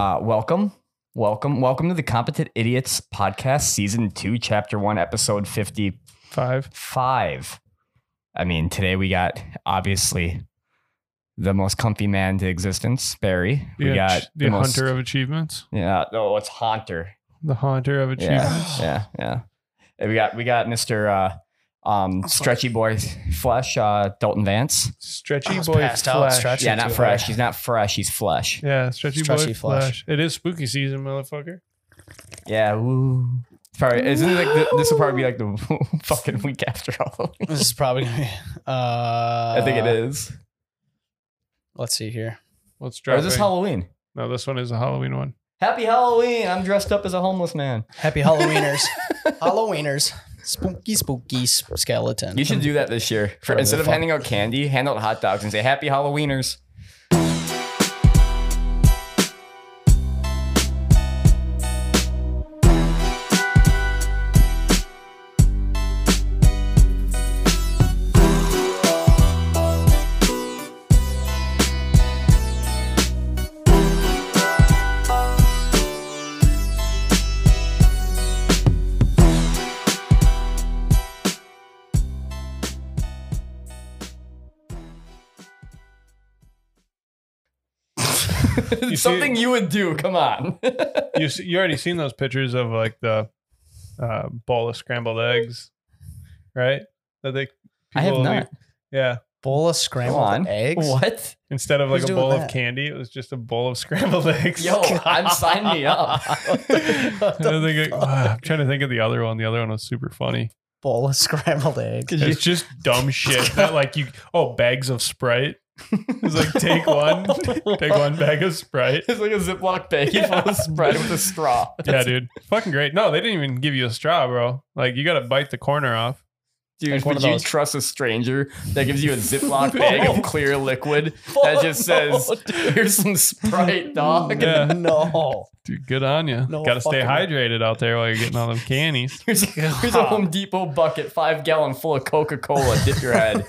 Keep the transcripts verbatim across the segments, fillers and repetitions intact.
Uh, welcome, welcome, welcome to the Competent Idiots Podcast, Season two, Chapter one, Episode fifty-five. Five. I mean, today we got, obviously, the most comfy man to existence, Barry. We yeah, got the, the most, hunter of achievements. Yeah, no, it's Haunter. The haunter of achievements. Yeah, yeah, yeah. And we got we got Mister Uh, um, Stretchy Boy Flesh, uh, Dalton Vance. Stretchy was boy passed out, flesh. stretchy. Yeah, not too fresh. hard. He's not fresh. He's flesh. Yeah, stretchy, Stretchy boy flesh. flesh. It is spooky season, motherfucker. Yeah. Woo. It's probably isn't it like the, this will probably be like the fucking week after Halloween. This is probably gonna be. Uh, I think it is. Let's see here. Let's Or drop is this it. Halloween? No, this one is a Halloween one. Happy Halloween! I'm dressed up as a homeless man. Happy Halloweeners. Halloweeners. Spooky, spooky s- skeleton. You should do that this year. For, For instead the of fuck. handing out candy, hand out hot dogs and say Happy Halloweeners. You Something see- you would do. Come on. You see, you already seen those pictures of like the uh, bowl of scrambled eggs, right? That they. I have people not. leave- Yeah. Bowl of Come scrambled on. eggs. What? Instead of like Who's a doing bowl of that? candy, it was just a bowl of scrambled eggs. Yo, I'm sign me up. What the I think, fuck? I'm trying to think of the other one. The other one was super funny. Bowl of scrambled eggs. It's just dumb shit. That like you oh bags of Sprite. It's like take one, take one bag of Sprite. It's like a Ziploc baggie full of Sprite with a straw. Yeah, dude, fucking great. No, they didn't even give you a straw, bro. Like you got to bite the corner off. Dude, Like one would of you those. trust a stranger that gives you a Ziploc bag of clear liquid that just says, here's some Sprite, dog? Yeah. No. Dude, good on you. No got to stay fucking- hydrated out there while you're getting all them cannies. Here's, here's a Home Depot bucket, five gallon full of Coca-Cola. Dip your head.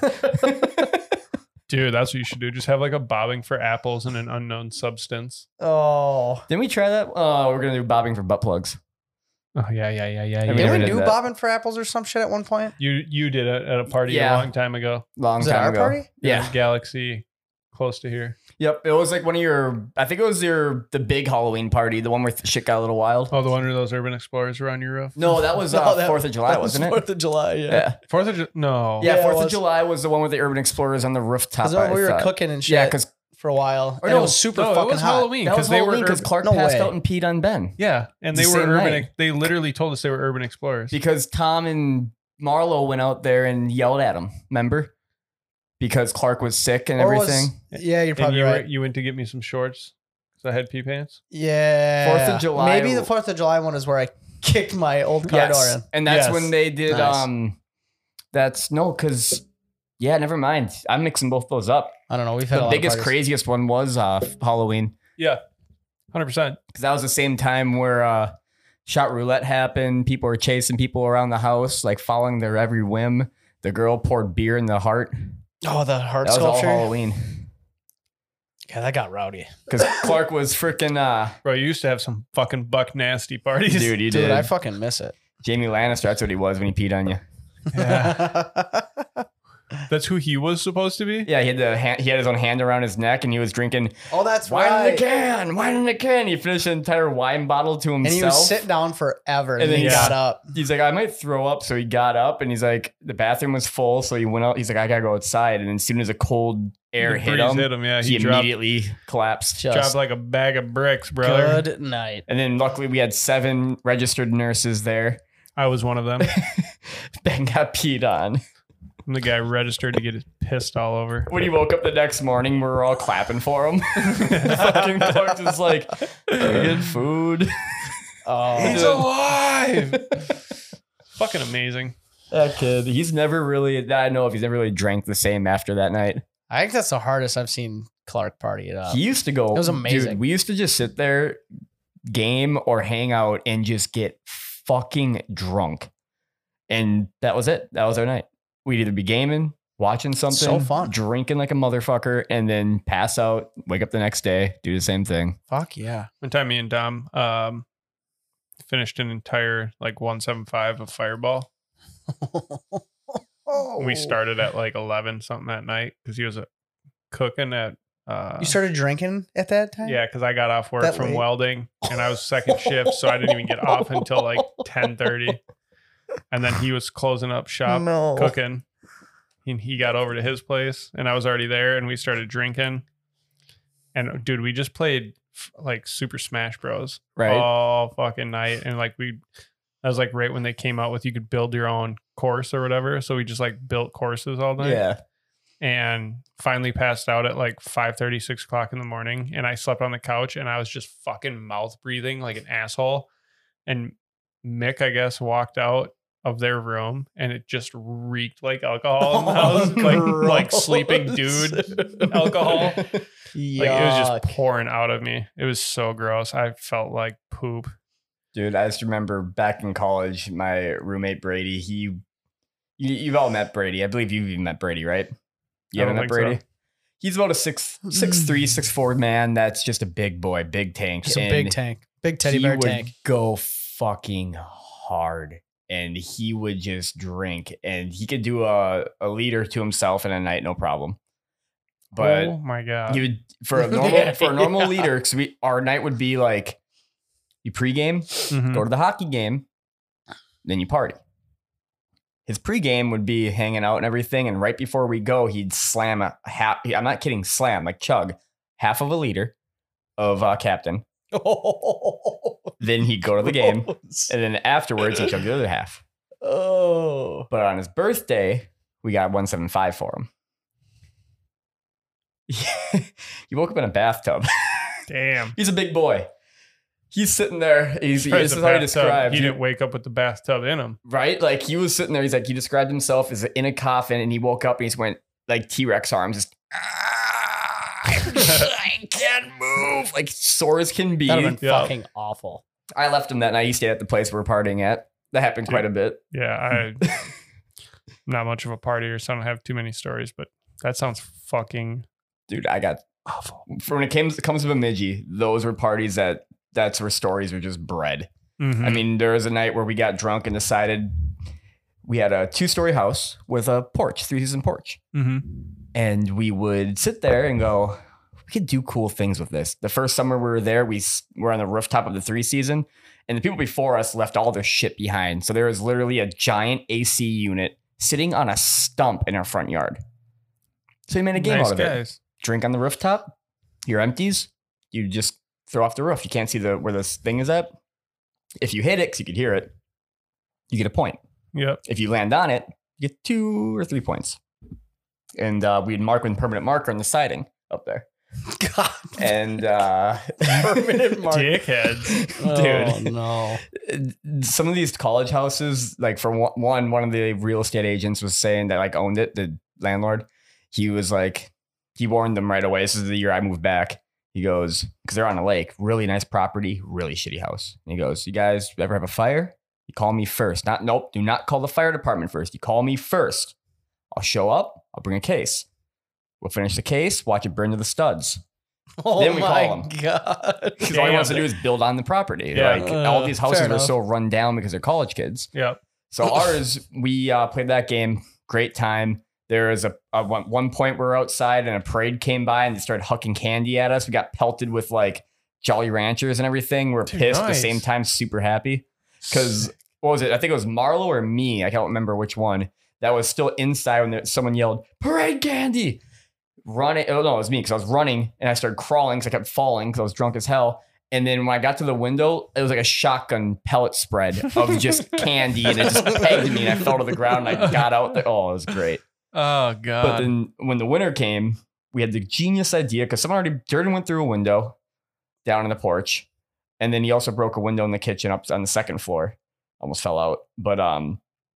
Dude, that's what you should do. Just have like a bobbing for apples and an unknown substance. Oh. Didn't we try that? Oh, we're going to do bobbing for butt plugs. Oh yeah, yeah, yeah, yeah. I yeah. mean, Did never we did do that. bobbing for apples or some shit at one point? You you did it at a party Yeah. a long time ago. Long Was it time our ago. party? Yeah. In Galaxy, close to here. Yep. It was like one of your, I think it was your, the big Halloween party, the one where shit got a little wild. Oh, the one where those Urban Explorers were on your roof. No, that was No, uh, that- fourth of July, That was wasn't it? Fourth of July, yeah. Yeah. Fourth of July? No. Yeah, Yeah, it Fourth of was. July was the one with the Urban Explorers on the rooftop. Because we I were thought. cooking and shit Yeah, because for a while. Or And no, it was super no, it fucking was hot. Halloween that was because they were Halloween because Urban- Clark No passed way. out and peed on Ben. Yeah, and The they were same urban. night. They literally told us they were Urban Explorers. Because Tom and Marlo went out there and yelled at him. Remember? Because Clark was sick and Or was- everything. yeah, you're And probably you, right. were, you went to get me some shorts because I had pee pants. Yeah. Fourth of July- Maybe the Fourth of July one is where I kicked my old car door Yes. in. And that's Yes. when they did Nice. um that's no, because yeah, never mind. I'm mixing both those up. I don't know. We've had a The lot of biggest, parties. craziest one was uh Halloween. Yeah, hundred percent. Because that was the same time where uh shot roulette happened. People were chasing people around the house, like following their every whim. The girl poured beer in the heart. Oh, the heart That was all sculpture. Halloween. Yeah, that got rowdy. Because Clark was freaking uh Bro, you used to have some fucking buck nasty parties. dude, you Dude, did. I fucking miss it. Jamie Lannister, that's what he was when he peed on you. Yeah. That's who he was supposed to be. Yeah, he had the hand, he had his own hand around his neck and he was drinking Oh, that's wine in right. the can, wine in the can. He finished an entire wine bottle to himself. And he was sitting down forever, and, And then he then- got Yeah. up. He's like, I might throw up. So he got up and he's like, the bathroom was full. So he went out. He's like, I gotta go outside. And then as soon as a cold air The hit breeze him, hit him. Yeah, he, he, dropped, immediately collapsed. Just dropped like a bag of bricks, brother. good night. And then luckily we had seven registered nurses there. I was one of them. Ben got peed on. I'm the guy registered to get his pissed all over. When he woke up the next morning, we were all clapping for him. Fucking Clark was like, "We get food." Oh, He's alive. Fucking amazing. That kid, he's never really, that I know of, he's never really drank the same after that night. I think that's the hardest I've seen Clark party it up. He used to go, It was amazing. Dude, we used to just sit there, game or hang out, and just get fucking drunk. And that was it. That was our night. We'd either be gaming, watching something, So fun. drinking like a motherfucker, and then pass out, wake up the next day, do the same thing. Fuck yeah. One time me and Dom um, finished an entire like one seventy-five of Fireball. Oh. We started at like eleven something that night because he was uh, cooking at. Uh, You started drinking at that time? Yeah, because I got off work That from late? welding and I was second shift, so I didn't even get off until like ten thirty. And then he was closing up shop, No. cooking. And he got over to his place, and I was already there, and we started drinking. And dude, we just played f- like Super Smash Bros. Right. all fucking night, and like we, that was like right when they came out with you could build your own course or whatever. So we just like built courses all night. Yeah. And finally passed out at like five thirty, six o'clock in the morning. And I slept on the couch and I was just fucking mouth breathing like an asshole. And Mick, I guess, walked out of their room and it just reeked like alcohol in the house. like, like sleeping dude alcohol. Like it was just pouring out of me. It was so gross. I felt like poop. Dude, I just remember back in college, my roommate Brady, he, you, you've all met Brady. I believe you've even met Brady, right? You I haven't don't met think Brady? so. He's about a six, six, three, six, four man. That's just a big boy, big tank. Just a And big tank. Big teddy he bear would tank. go fucking hard. And he would just drink. And he could do a, a liter to himself in a night, no problem. But oh my God. he would, for a normal Yeah, for a normal yeah. leader, because we our night would be like you pregame, Mhm. go to the hockey game, then you party. His pregame would be hanging out and everything, and right before we go, he'd slam a half. I'm not kidding, slam like chug half of a liter of uh, Captain. Then he'd go to the game, and then afterwards he'd chug the other half. Oh. But on his birthday, we got one seventy-five for him. He woke up in a bathtub. Damn. He's a big boy. He's sitting there. He's, Surprised this the is how he bathtub- described. He He- didn't wake up with the bathtub in him. right? Like he was sitting there. He's like, he described himself as in a coffin, and he woke up and he just went like T-Rex arms, just "Ah, I can't move, like sore as can be. That would have been Yeah. fucking awful. I left him that night. He stayed at the place we were partying at. That happened quite a bit. Yeah, I not much of a partier, so I don't have too many stories, but that sounds fucking Dude, I got awful. for when it comes comes to Bemidji, those were parties that that's where stories were just bred. Mhm. I mean, there was a night where we got drunk and decided we had a two-story house with a porch, three-season porch. Mhm. And we would sit there and go, we could do cool things with this. The first summer we were there, we s- were on the rooftop of the three season, and the people before us left all their shit behind. So there was literally a giant A C unit sitting on a stump in our front yard. So we made a game Nice out of it. guys. Drink on the rooftop, your empties, you just throw off the roof. You can't see the where this thing is at. If you hit it, because you could hear it, you get a point. Yep. If you land on it, you get two or three points. And uh, we'd mark with permanent marker on the siding up there. God. And uh, Permanent mark. Dickheads. Oh, dude, no. some of these college houses, like for one- one, one of the real estate agents was saying that like owned it, the landlord. He was like, he warned them right away. This is the year I moved back. He goes, because they're on a lake, really nice property, really shitty house. And he goes, you guys ever have a fire? You call me first. Not, nope, do not call the fire department first. You call me first. I'll show up. I'll bring a case. We'll finish the case, watch it burn to the studs. Oh Then we my call 'em. God. Because all he wants to do is build on the property. Yeah. Like Uh, all these houses fair are enough. so run down because they're college kids. Yep. So ours, we uh, played that game. Great time. There was a, a one, one point we were outside and a parade came by and they started hucking candy at us. We got pelted with like Jolly Ranchers and everything. We we're Dude, pissed at the nice. same time, super happy. Because what was it? I think it was Marlo or me. I can't remember which one. That was still inside when there, someone yelled, "Parade candy!" Running. Oh, no, it was me because I was running and I started crawling because I kept falling because I was drunk as hell. And then when I got to the window, it was like a shotgun pellet spread of just candy and it just pegged me and I fell to the ground and I got out there. Oh, it was great. Oh God. But then when the winter came, we had the genius idea because someone already, Durden went through a window down in the porch. And then he also broke a window in the kitchen up on the second floor. Almost fell out. But um,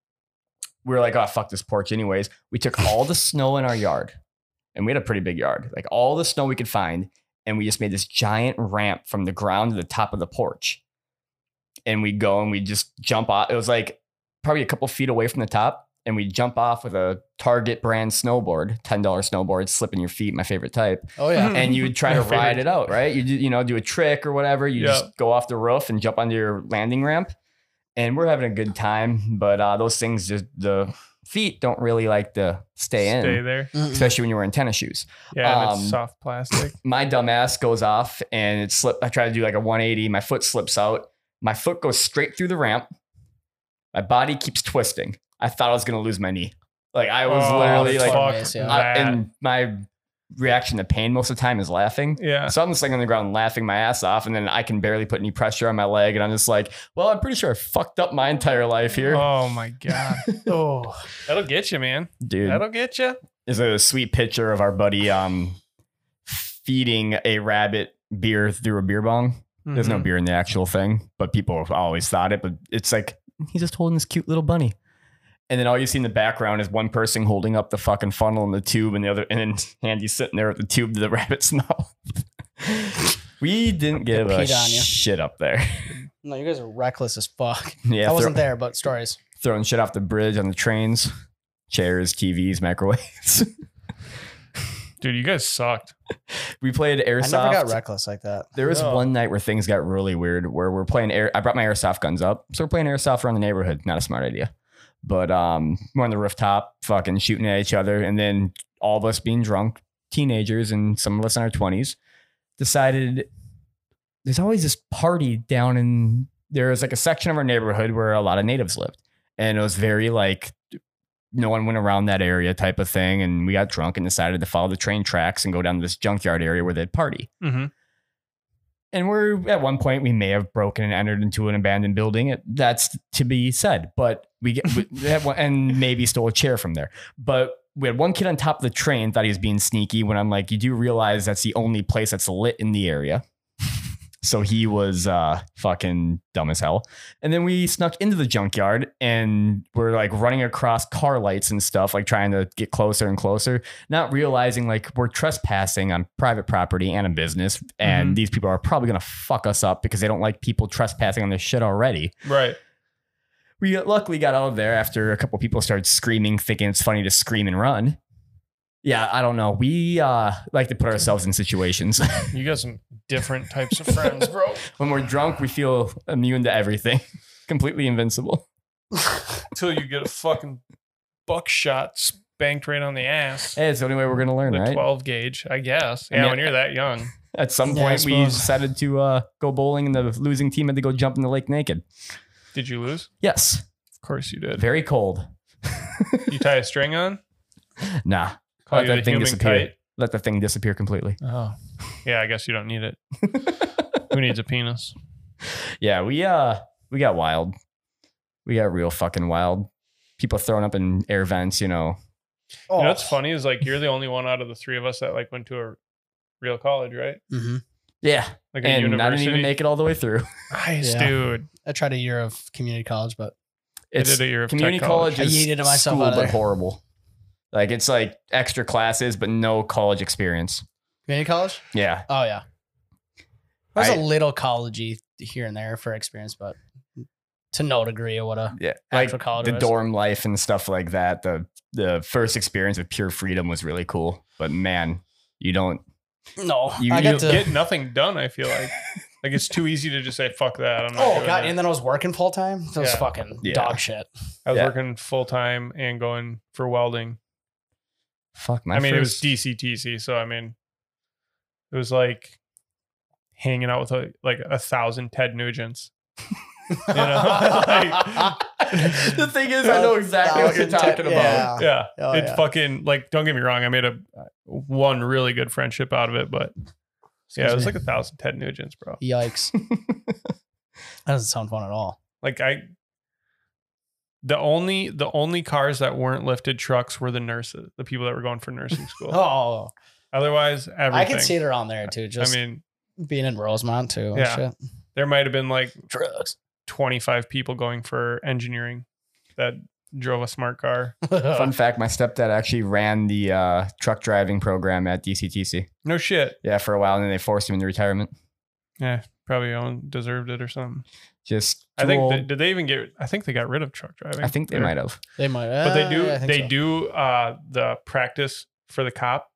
we were like, oh, fuck this porch anyways. We took all the snow in our yard. And we had a pretty big yard. Like all the snow we could find. And we just made this giant ramp from the ground to the top of the porch. And we go and we just jump out. It was like probably a couple feet away from the top. and we jump off with a Target brand snowboard, ten dollars snowboard, slipping your feet, my favorite type. Oh yeah. And you would try to ride it out, right? You do, you know, do a trick or whatever. You Yeah. just go off the roof and jump onto your landing ramp. And we're having a good time, but uh, those things just the feet don't really like to stay in, Stay there. Mm-mm. especially when you're wearing tennis shoes. Yeah, and Um, it's soft plastic. My dumb ass goes off and it slip. I try to do like a one eighty. My foot slips out. My foot goes straight through the ramp. My body keeps twisting. I thought I was going to lose my knee. Like I was Oh, literally like, fuck Mace, yeah. I- that. and my reaction to pain most of the time is laughing. Yeah. So I'm just laying on the ground laughing my ass off, and then I can barely put any pressure on my leg, and I'm just like, well, I'm pretty sure I fucked up my entire life here, Oh my god. Oh. That'll get you, man. dude. That'll get you. There's a sweet picture of our buddy um feeding a rabbit beer through a beer bong. There's no beer in the actual thing, but people have always thought it. But it's like he's just holding this cute little bunny. And then all you see in the background is one person holding up the fucking funnel and the tube, and the other, and then Andy's sitting there with the tube to the rabbit's mouth. We didn't give a Peed on you. shit up there. No, you guys are reckless as fuck. Yeah, I wasn't throw- there, but stories. throwing shit off the bridge on the trains, chairs, T Vs, microwaves. Dude, you guys sucked. We played airsoft. I never got reckless like that. There was No. one night where things got really weird, where we're playing air. I brought my airsoft guns up, so we're playing airsoft around the neighborhood. Not a smart idea, but um, we're on the rooftop, fucking shooting at each other, and then all of us being drunk, teenagers, and some of us in our twenties, decided there's always this party down in. There was like a section of our neighborhood where a lot of natives lived, and it was very like no one went around that area type of thing. And we got drunk and decided to follow the train tracks and go down to this junkyard area where they'd party. Mm-hmm. And we're at one point we may have broken and entered into an abandoned building. It, that's to be said, but we get we had one, and maybe stole a chair from there. But we had one kid on top of the train thought he was being sneaky. When I'm like, you do realize that's the only place that's lit in the area. So he was uh, fucking dumb as hell. And then we snuck into the junkyard and we're like running across car lights and stuff, like trying to get closer and closer, not realizing like we're trespassing on private property and a business. And Mhm. these people are probably going to fuck us up because they don't like people trespassing on their shit already. Right. We luckily got out of there after a couple people started screaming, thinking it's funny to scream and run. Yeah, I don't know. We uh, like to put ourselves in situations. You got some different types of friends, bro. When we're drunk, we feel immune to everything, completely invincible. Until you get a fucking buckshot spanked right on the ass. Hey, it's the only way we're gonna learn, The right? twelve gauge, I guess. Yeah, I mean, when you're that young. At some Yeah, I point, we suppose. decided to uh, go bowling, and the losing team had to go jump in the lake naked. Did you lose? Yes, Of course you did. very cold. You tie a string on? Nah, Call let you that the thing human disappear. kite? Let the thing disappear completely. Oh. Yeah, I guess you don't need it. Who needs a penis? Yeah, we uh, we got wild. We got real fucking wild. People throwing up in air vents, you know. Oh. You know what's funny is like you're the only one out of the three of us that like went to a real college, right? Mm-hmm. Yeah, Like a and I university. didn't even make it all the way through. Nice, Yeah. dude. I tried a year of community college, but It's did a year of community tech college. college. I is yeeted myself school, out of but there. horrible. Like it's like extra classes, but no college experience. community college. Yeah, Oh yeah, there's I- a little collegey here and there for experience, but to no degree of what a yeah. Like actual college the was. dorm life and stuff like that. The the first experience of pure freedom was really cool. But man, you don't. No, You- I you got to. Get nothing done, I feel like. Like it's too easy to just say fuck that. I'm not Oh doing god, that. and then I was working full time. That was Yeah. fucking Yeah. dog shit. I was Yeah. working full time and going for welding. Fuck my. I mean, it was first- D C T C, so I mean, it was like hanging out with a, like a thousand Ted Nugents. You know, like, the thing is, I know exactly what you're talking about. Yeah. yeah, Oh, it yeah. fucking like. Don't get me wrong, I made a one really good friendship out of it, but yeah, it was like a thousand Ted Nugents, bro. Yikes. That doesn't sound fun at all. Like I, the only the only cars that weren't lifted trucks were the nurses, the people that were going for nursing school. Oh, Otherwise, everything. I can see it around there too. Just I mean, being in Rosemont too. and Yeah. Shit. there might have been like Drugs. twenty-five people going for engineering that drove a smart car. Fun fact: my stepdad actually ran the uh, truck driving program at D C T C. No shit. Yeah, for a while, and then they forced him into retirement. Yeah. Probably owned, deserved it or something. Just I think. old. They, did they even get? I think they got rid of truck driving. I think they Or- might have. They might, But they do. uh, I think They so. do uh, the practice for the cops.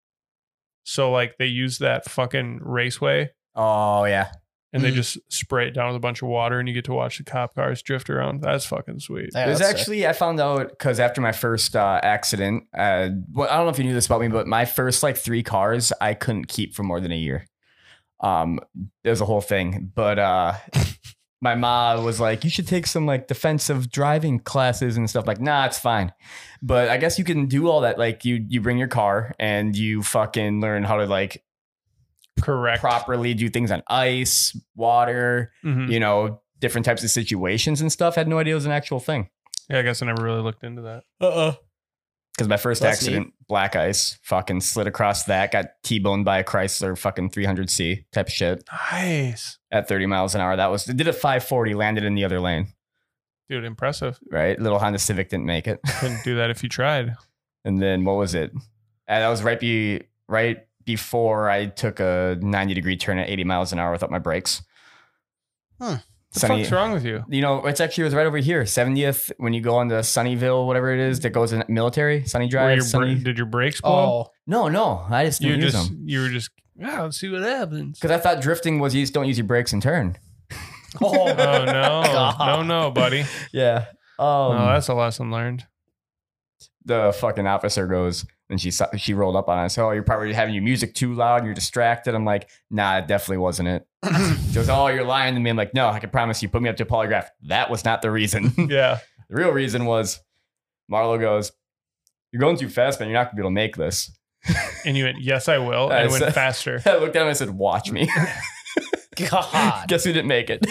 So like they use that fucking raceway Oh yeah. and they Mhm. just spray it down with a bunch of water and you get to watch the cop cars drift around. That's fucking sweet. Yeah, it was that's sick. actually I found out because after my first uh, accident, uh, well, I don't know if you knew this about me, but my first like three cars I couldn't keep for more than a year. Um, it was a whole thing, but uh, my mom was like, "You should take some like defensive driving classes and stuff." Like, nah, it's fine. But I guess you can do all that. Like, you you bring your car and you fucking learn how to like Correct. properly do things on ice, water, Mhm. you know, different types of situations and stuff. Had no idea it was an actual thing. Yeah, I guess I never really looked into that. Uh-uh. Because my first That's accident, black ice, fucking slid across that, got T-boned by a Chrysler fucking three hundred C type of shit Nice. at thirty miles an hour. That was, it did a five forty, landed in the other lane, Dude, impressive. right? Little Honda Civic didn't make it. Couldn't do that if you tried. And then what was it? And that was right be right before I took a ninety degree turn at eighty miles an hour without my brakes. Huh. What the Sunny, fuck's wrong with you? you know, it's actually it was right over here, seventieth, when you go on to Sunnyvale, whatever it is that goes in military, Sunny Were Drive. your Sunny, bra- did your brakes blow? Oh, no, no, I just you didn't use just them. you were just yeah, let's see what happens. Because I thought drifting was you just don't use your brakes and turn. oh, Oh no, God. no, no, buddy. Yeah. Um, No, that's a lesson learned. the fucking officer goes, and she saw, she rolled up on us. Oh, you're probably having your music too loud. You're distracted. I'm like, nah, it definitely wasn't it. She goes, oh, you're lying to me. I'm like, no, I can promise you. Put me up to a polygraph. That was not the reason. Yeah. The real reason was Marlo goes, you're going too fast, man. You're not gonna be able to make this. And you went, yes, I will, I and went said- faster. I looked at him and I said, watch me. God. Guess who didn't make it?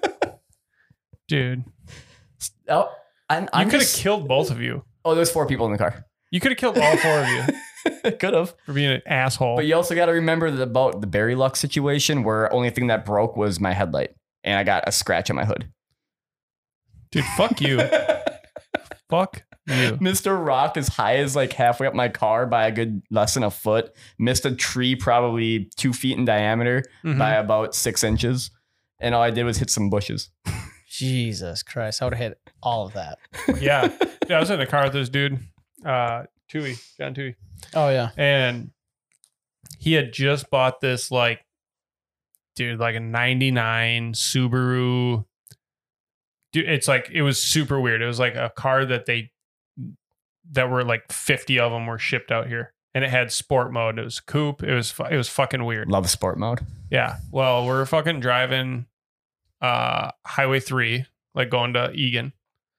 Dude, Oh, I'm, you I'm could have just, killed both of you. oh, there's four people in the car. You could have killed all four of you Could have. for being an asshole. But you also got to remember that about the Barry Luck situation where only thing that broke was my headlight and I got a scratch on my hood. Dude, fuck you. Fuck you. Mister Rock is high as like halfway up my car by a good less than a foot. Missed a tree probably two feet in diameter Mhm. by about six inches. And all I did was hit some bushes. Jesus Christ. I would have hit all of that. Yeah. Yeah, I was in the car with this dude, uh, Tui, John Tui. Oh, yeah. And he had just bought this like dude like a ninety-nine Subaru. Dude, it's like it was super weird. It was like a car that they that were like fifty of them were shipped out here, and it had sport mode. It was coupe. It was fu- it was fucking weird. Love sport mode. Yeah. Well, we're fucking driving uh Highway three, like going to Egan.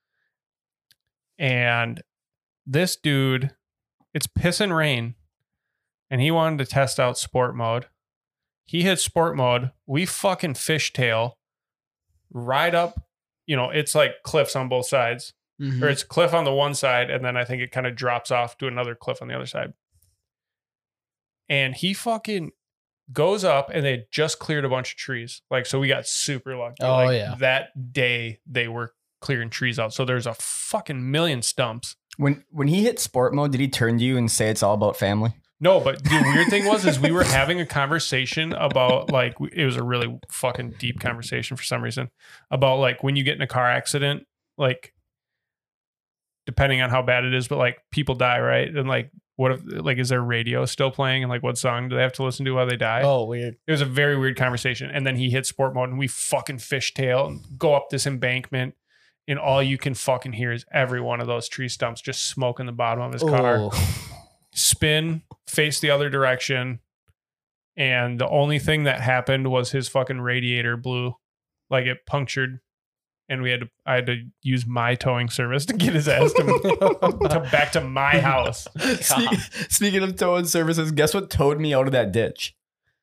And this dude, it's pissing rain, and he wanted to test out sport mode. He hit sport mode. We fucking fishtail, ride up, you know, it's like cliffs on both sides. Mhm. Or it's cliff on the one side, and then I think it kind of drops off to another cliff on the other side. And he fucking goes up, and they had just cleared a bunch of trees. Like, so we got super lucky. Oh, Like, yeah. that day they were clearing trees out. So there's a fucking million stumps. When when he hit sport mode, did he turn to you and say it's all about family? No, but the weird thing was, is we were having a conversation about like, it was a really fucking deep conversation for some reason about like when you get in a car accident, like depending on how bad it is, but like people die, right? And like, what if, like, is their radio still playing? And like, what song do they have to listen to while they die? Oh, weird. It was a very weird conversation. And then he hit sport mode and we fucking fishtail and go up this embankment. And all you can fucking hear is every one of those tree stumps just smoking the bottom of his car. Oh. Spin, face the other direction. And the only thing that happened was his fucking radiator blew. Like it punctured. And we had to, I had to use my towing service to get his ass to, to back to my house. Speak, speaking of towing services, guess what towed me out of that ditch?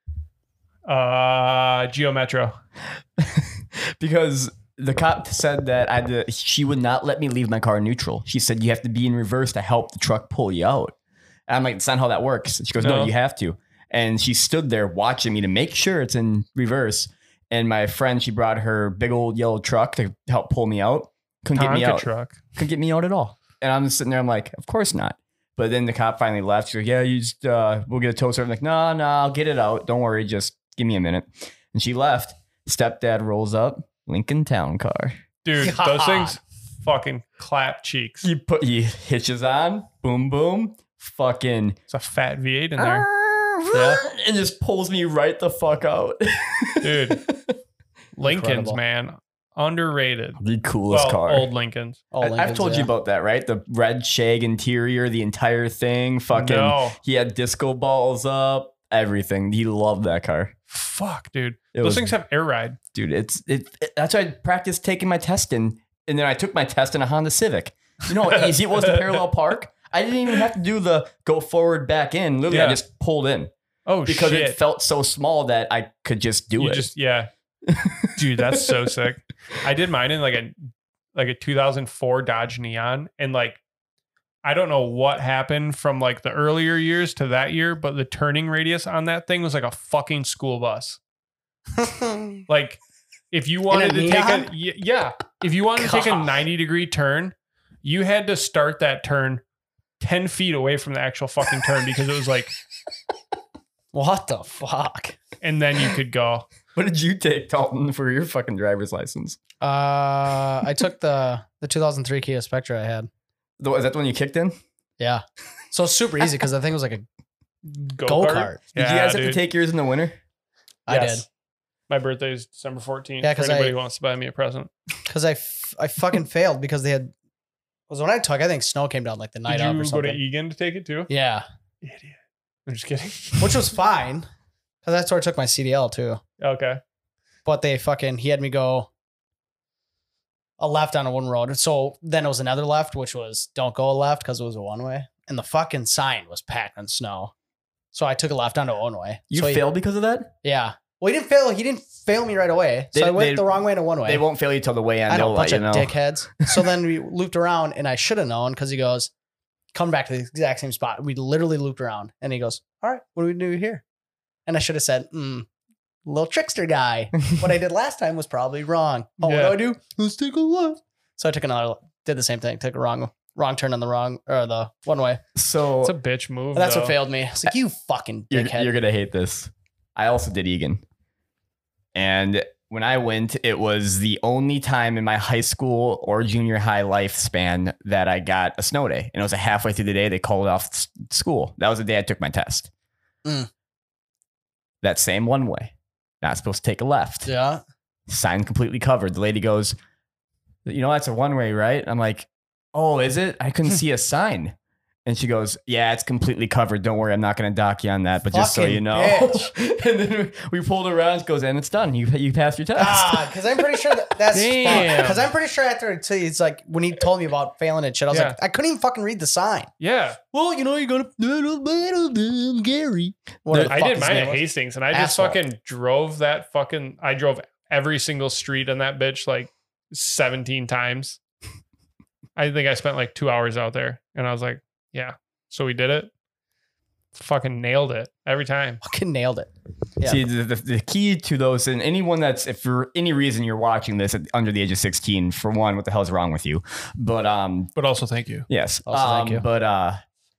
Uh, Geo Metro. Because the cop said that I had to, she would not let me leave my car in neutral. She said you have to be in reverse to help the truck pull you out. And I'm like, it's not how that works. She goes, no, No. you have to. And she stood there watching me to make sure it's in reverse. And my friend, she brought her big old yellow truck to help pull me out. Couldn't get me Tonka out. truck. Couldn't get me out at all. And I'm just sitting there. I'm like, of course not. But then the cop finally left. She's like, yeah, you just, uh, we'll get a tow service. I'm like, no, no, I'll get it out. Don't worry. Just give me a minute. And she left. Stepdad rolls up, Lincoln Town Car. Dude, God. those things fucking clap cheeks. You put he hitches on, boom, boom, fucking It's a fat V eight in there. yeah. and just pulls me right the fuck out. Dude, Lincolns, Incredible. man. Underrated. The coolest Well, car. old Lincolns. Oh, I, I've Lincoln's, told yeah. you about that, right? The red shag interior, the entire thing. Fucking, No. he had disco balls up, everything. He loved that car. Fuck, dude. It Those was- things have air ride. Dude, it's it, it. That's why I practiced taking my test in, and then I took my test in a Honda Civic. You know how easy it was to parallel park? I didn't even have to do the go forward, back in. Literally, I Yeah. just pulled in Oh, because shit. it felt so small that I could just do you it. just, yeah. Dude, that's so sick. I did mine in like a like a two thousand four Dodge Neon, and like I don't know what happened from like the earlier years to that year, but the turning radius on that thing was like a fucking school bus. Like if you wanted to take neon? a y- yeah, if you wanted to take a God. ninety degree turn, you had to start that turn ten feet away from the actual fucking turn because it was like, What the fuck? and then you could go. What did you take, Dalton, for your fucking driver's license? Uh, I took the the two thousand three Kia Spectra I had. The- Is that the one you kicked in? Yeah. So it's super easy because I think it was like a Go go-kart. Did Yeah, you guys have dude. to take yours in the winter? I Yes. did. My birthday is December fourteenth. Yeah, Yeah, 'cause for anybody I- who wants to buy me a present. Because I, f- I fucking failed because they had was when I took, I think snow came down like the night Did of or you go something. to Egan to take it too? Yeah. Idiot. I'm just kidding. Which was fine. Because that's where I took my C D L too. Okay. But they fucking he had me go a left on a one road. So then it was another left, which was don't go a left because it was a one way. And the fucking sign was packed in snow. So I took a left onto a one way. You so he- failed because of that? Yeah. Well, he didn't fail. He didn't fail me right away. So They- I went they- the wrong way to one way. They won't fail you till the way end. I know, They'll bunch let you of know. dickheads. So then we looped around, and I should have known because he goes, come back to the exact same spot. We literally looped around, and he goes, all right, what do we do here? And I should have said, mm, little trickster guy. What I did last time was probably wrong. Oh, Yeah. what do I do? Let's take a left. So I took another, did the same thing, took a wrong, wrong turn on the wrong, or the one way. So It's a bitch move. And that's though. what failed me. It's like, you fucking you're, dickhead. you're gonna hate this. I also did Egan, and when I went, it was the only time in my high school or junior high lifespan that I got a snow day, and it was a halfway through the day they called off s- school. That was the day I took my test. Mm. That same one way, not supposed to take a left. Yeah. Sign completely covered. The lady goes, "You know that's a one way, right?" I'm like, "Oh, is it? I couldn't see a sign." And she goes, "Yeah, it's completely covered. Don't worry, I'm not going to dock you on that. But just so Fucking you know." bitch. And then we pulled around. She goes, "And it's done. You you passed your test." Ah, because I'm pretty sure that that's Damn. Because I'm pretty sure after it, it's like when he told me about failing and shit, I was Yeah. like, I couldn't even fucking read the sign. Yeah. Well, you know, you gotta little little damn Gary. Whatever the I fuck did his mine name at was. Hastings, and I just Asshole. fucking drove that fucking. I drove every single street on that bitch like seventeen times. I think I spent like two hours out there, and I was like, "Yeah." So we did it. Fucking nailed it every time. Fucking nailed it. Yeah. See, the, the, the key to those, and anyone that's, if for any reason you're watching this at under the age of sixteen, for one, what the hell is wrong with you? But um, But also, thank you. yes, Also, thank um, you. But uh,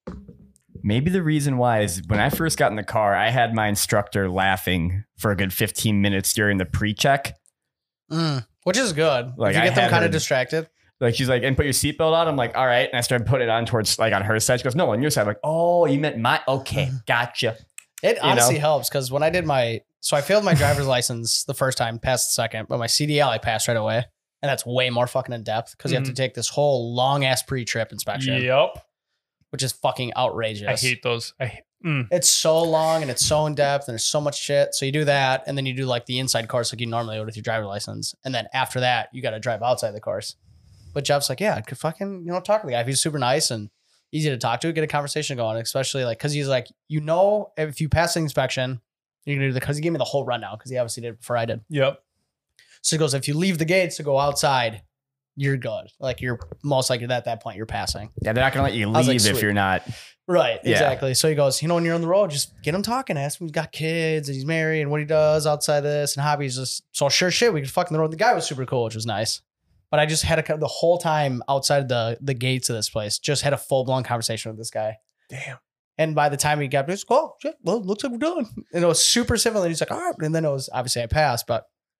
maybe the reason why is when I first got in the car, I had my instructor laughing for a good fifteen minutes during the pre-check. Mm, which is good. Like, If you I get them had kind her- of distracted. Like she's like, and put your seatbelt on. I'm like, all right. And I started putting it on towards like on her side. She goes, no, on your side. I'm like, oh, you meant my, okay, gotcha. It honestly know? helps because when I did my, so I failed my driver's license the first time, passed the second, but my C D L I passed right away. And that's way more fucking in depth because you have to take this whole long ass pre trip inspection, Yep. which is fucking outrageous. I hate those. I mm. It's so long and it's so in depth and there's so much shit. So you do that and then you do like the inside course like you normally would with your driver's license. And then after that, you got to drive outside the course. But Jeff's like, yeah, I could fucking, you know, talk to the guy. If he's super nice and easy to talk to, get a conversation going, especially like, cause he's like, you know, if you pass the inspection, you're going to do the, cause he gave me the whole rundown because he obviously did it before I did. Yep. So he goes, if you leave the gates to go outside, you're good. Like you're most likely at that point you're passing. Yeah, they're not gonna let you was like, leave if sweet. you're not. Right, Yeah. exactly. So he goes, you know, when you're on the road, just get him talking. Ask him he's got kids and he's married and what he does outside of this and hobbies. Just so sure shit, we could fucking the road. The guy was super cool, which was nice. But I just had a the whole time outside the the gates of this place, just had a full blown conversation with this guy. Damn. And by the time he got, he's like, oh shit, well, looks like we're done. And it was super civil. And he's like, all right. And then it was obviously I passed, but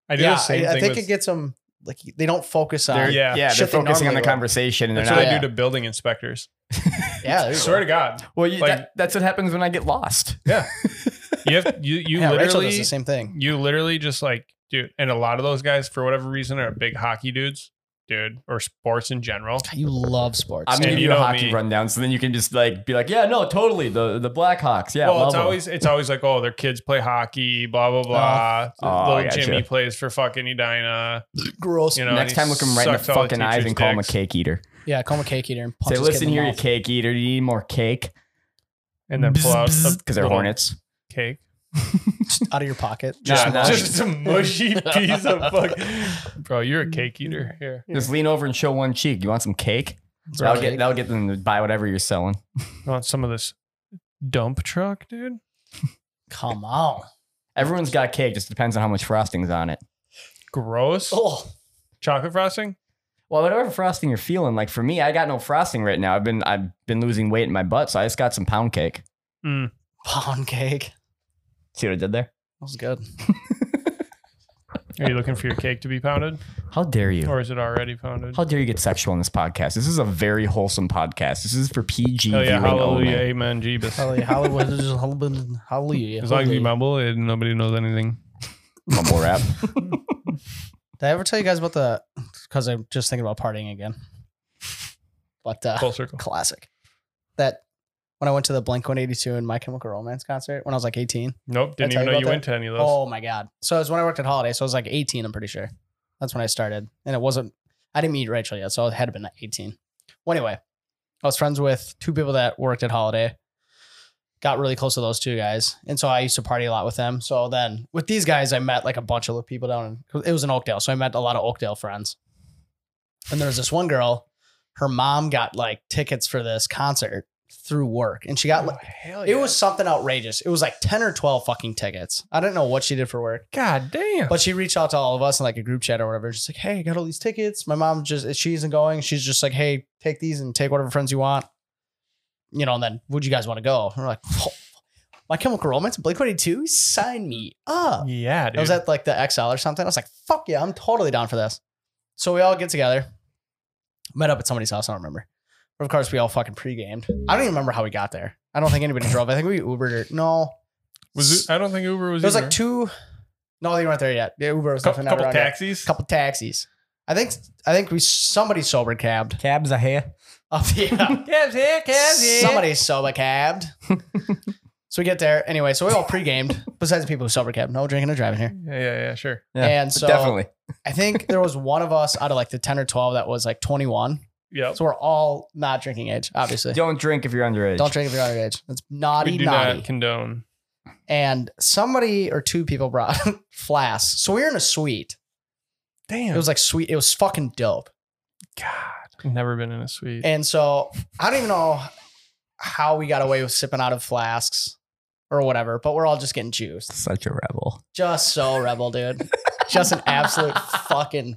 I do yeah, the same I, I thing think with, it gets them like they don't focus They're, on. yeah. yeah, shit they're they focusing on the normally would. conversation, and they're That's not. what I Yeah. do to building inspectors. Yeah, there you Swear go. to God. Well, you, Like- that, that's what happens when I get lost. Yeah. You have you you Yeah, Rachel does literally the same thing. you literally just like dude, and a lot of those guys for whatever reason are big hockey dudes, dude, or sports in general. You love sports. I'm gonna And give you you a know hockey me. rundown, so then you can just like be like, yeah, no, totally, the the Blackhawks, yeah. well, love it's them. always it's always like, oh, their kids play hockey, blah blah blah. Oh, I Little gotcha. Jimmy plays for fucking Edina. Gross. You know, Next and he time, look him right in the sucks all the fucking eyes teachers' and call him a dicks. cake eater. Yeah, call him a cake eater and punch Say, his kid listen in the here, you mouth. cake eater. Do you need more cake? And then pull out Because they're little hornets. cake. out of your pocket. Just Yeah, wash just a mushy piece of fuck. Bro, you're a cake eater. Here. Just lean over and show one cheek. You want some cake? Bro, That'll cake. get that'll get them to buy whatever you're selling. You want some of this dump truck, dude? Come on. Everyone's got cake. Just depends on how much frosting's on it. Gross. Oh, Chocolate frosting? Well, whatever frosting you're feeling. Like for me, I got no frosting right now. I've been I've been losing weight in my butt, so I just got some pound cake. Mm. pound cake. See what I did there? That was good. Are you looking for your cake to be pounded? How dare you? Or is it already pounded? How dare you get sexual in this podcast? This is a very wholesome podcast. This is for P G Oh yeah, viewing hallelujah, only. amen, Jeebus. Hallelujah. Hallelujah. Hallelujah. As long as you mumble and nobody knows anything. Mumble rap. Did I ever tell you guys about the? Because I'm just thinking about partying again. But uh, Full circle. classic. That when I went to the Blink one eighty-two and My Chemical Romance concert when I was like eighteen. Nope, didn't Did I even tell know you you about went to any of those. Oh my god! So it was when I worked at Holiday. So I was like eighteen. I'm pretty sure. That's when I started, and it wasn't. I didn't meet Rachel yet, so I had been like eighteen. Well, anyway, I was friends with two people that worked at Holiday. Got really close to those two guys, and so I used to party a lot with them. So then with these guys, I met like a bunch of people down. In, it was in Oakdale, so I met a lot of Oakdale friends. And there was this one girl. Her mom got like tickets for this concert through work, and she got like. hell It was something outrageous. It was like ten or twelve fucking tickets. I didn't know what she did for work, God damn. but she reached out to all of us in like a group chat or whatever. She's like, hey, I got all these tickets. My mom just, she isn't going. She's just like, hey, take these and take whatever friends you want. You know, and then would you guys want to go? And we're like, oh, My Chemical Romance, Blink one eighty-two, sign me up. yeah, dude. I was at like the X L or something. I was like, fuck yeah, I'm totally down for this. So we all get together, met up at somebody's house. I don't remember. But of course, we all fucking pre-gamed. I don't even remember how we got there. I don't think anybody drove. I think we Ubered or no. was it, I don't think Uber was It was either. like two. No, they weren't there yet. Yeah, Uber was couple, definitely not couple around yet. taxis. Couple taxis. I think I think we somebody sober cabbed. Cabs are here. Up yeah. Cabs here, cabs here. Somebody sober cabbed. So we get there anyway. So we all pre-gamed. Besides the people who sober cab, no drinking or driving here. Yeah, yeah, yeah, sure. Yeah, And so definitely. I think there was one of us out of like the ten or twelve that was like twenty-one. Yep. So we're all not drinking age, obviously. Don't drink if you're underage. Don't drink if you're underage. It's naughty, we do naughty. not condone. And somebody or two people brought flasks. So we were in a suite. Damn. It was like sweet. It was fucking dope. God. I've never been in a suite. And so I don't even know how we got away with sipping out of flasks or whatever, but we're all just getting juiced. Such a rebel. Just so rebel, dude. Just an absolute fucking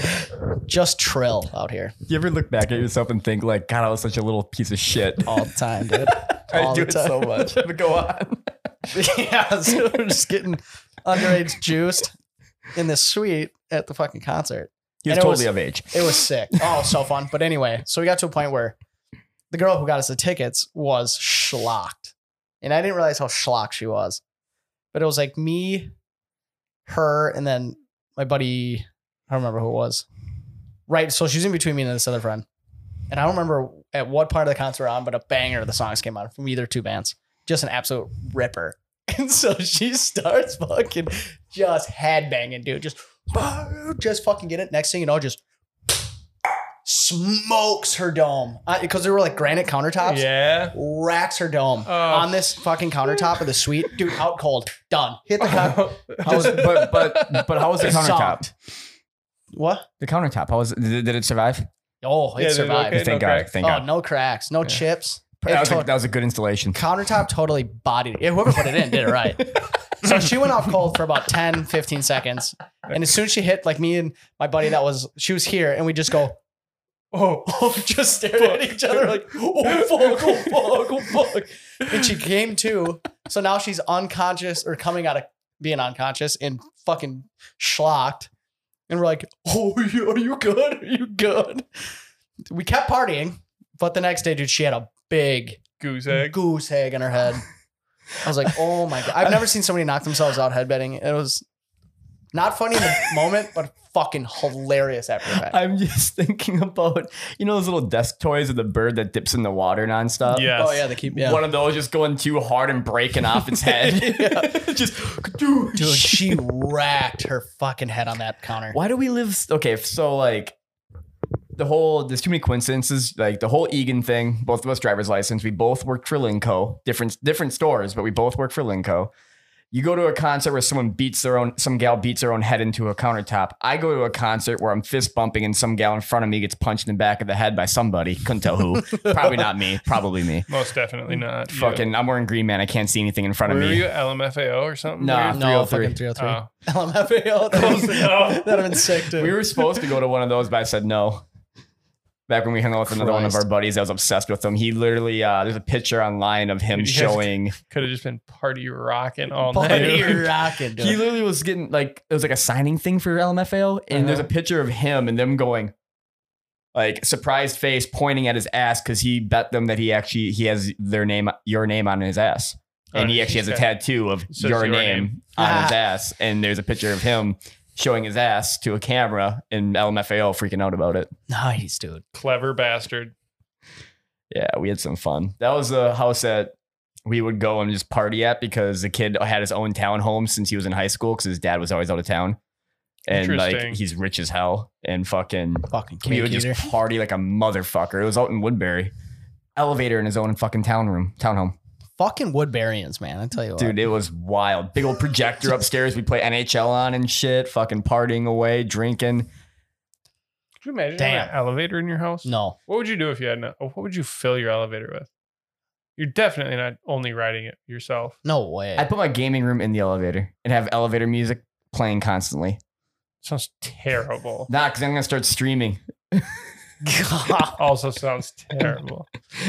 just trill out here You ever look back at yourself and think like, God, I was such a little piece of shit? all the time, dude. I All do the it time. so much. But go on. Yeah, so we're just getting underage juiced in this suite at the fucking concert. He was And it totally was- of age. It was sick. Oh, so fun. But anyway, so we got to a point where the girl who got us the tickets was schlocked. And I didn't realize how schlocked she was. But it was like me, her, and then my buddy, I don't remember who it was. Right. So she's in between me and this other friend. And I don't remember at what part of the concert we're on, but a banger of the songs came out from either two bands. Just an absolute ripper. And so she starts fucking just headbanging, dude. Just, just fucking get it. Next thing you know, just smokes her dome. Because there were like granite countertops. Yeah. Racks her dome Oh. on this fucking countertop of the suite. Dude, out cold. Done. Hit the counter. How was, but but but how was the countertop? Soft. What? The countertop. How was it? Did, did it survive? Oh, it Yeah, dude, survived. okay. Thank no God. cracks. Thank Oh, God. no cracks. No chips. It That was, a, tot- that was a good installation. countertop totally bodied it. Yeah, whoever put it in did it right. So she went off cold for about ten, fifteen seconds. And as soon as she hit, like me and my buddy that was, she was here, and we just go, oh, oh just stared at each other like, oh, fuck, oh, fuck, oh, fuck. And she came to. So now she's unconscious or coming out of being unconscious and fucking schlocked. And we're like, oh, are you, are you good? Are you good? We kept partying. But the next day, dude, she had a big Goose egg. goose egg in her head. I was like, oh my God. I've never seen somebody knock themselves out headbetting. It was not funny in the moment, but fucking hilarious after the fact. I'm just thinking about, you know, those little desk toys of the bird that dips in the water nonstop? Yes. Oh, yeah, they keep, yeah. One of those just going too hard and breaking off its head. Just, dude. Dude, she racked her fucking head on that counter. Why do we live? Okay, so like the whole, there's too many coincidences. Like the whole Egan thing, both of us driver's license. We both worked for Linco, different different stores, but we both work for Linco. You go to a concert where someone beats their own, some gal beats their own head into a countertop. I go to a concert where I'm fist bumping and some gal in front of me gets punched in the back of the head by somebody. Couldn't tell who. Probably not me. Probably me. Most definitely not. Fucking, I'm wearing green, man. I can't see anything in front Were of me. you L M F A O or something? No. weird? No, three oh three. fucking three oh three. Oh. L M F A O. Close enough. That'd have been sick, dude. We were supposed to go to one of those, but I said no. Back when we hung out with another one of Christ. our buddies, I was obsessed with him. He literally, uh, there's a picture online of him Dude, you guys showing. Could have just been party rocking all Party night. rocking, dude. He literally was getting like, it was like a signing thing for L M F A O. And Uh-huh. there's a picture of him and them going, like, surprised face pointing at his ass because he bet them that he actually, he has their name, your name on his ass. And Oh, he actually has a okay. tattoo of Says your, your name, name. on his ass. And there's a picture of him showing his ass to a camera and L M F A O freaking out about it. Nice, dude. Clever bastard. Yeah, we had some fun. That was a house that we would go and just party at because the kid had his own townhome since he was in high school because his dad was always out of town. And like Interesting. he's rich as hell and fucking Fucking we cake would eater. just party like a motherfucker. It was out in Woodbury. Elevator in his own fucking town room, townhome. Fucking Woodburyans, man. I tell you what. Dude, it was wild. Big old projector upstairs. We play N H L on and shit. Fucking partying away, drinking. Could you imagine Damn. an elevator in your house? No. What would you do if you had no, what would you fill your elevator with? You're definitely not only riding it yourself. No way. I'd put my gaming room in the elevator and have elevator music playing constantly. Sounds terrible. Nah, because I'm going to start streaming. Also sounds terrible.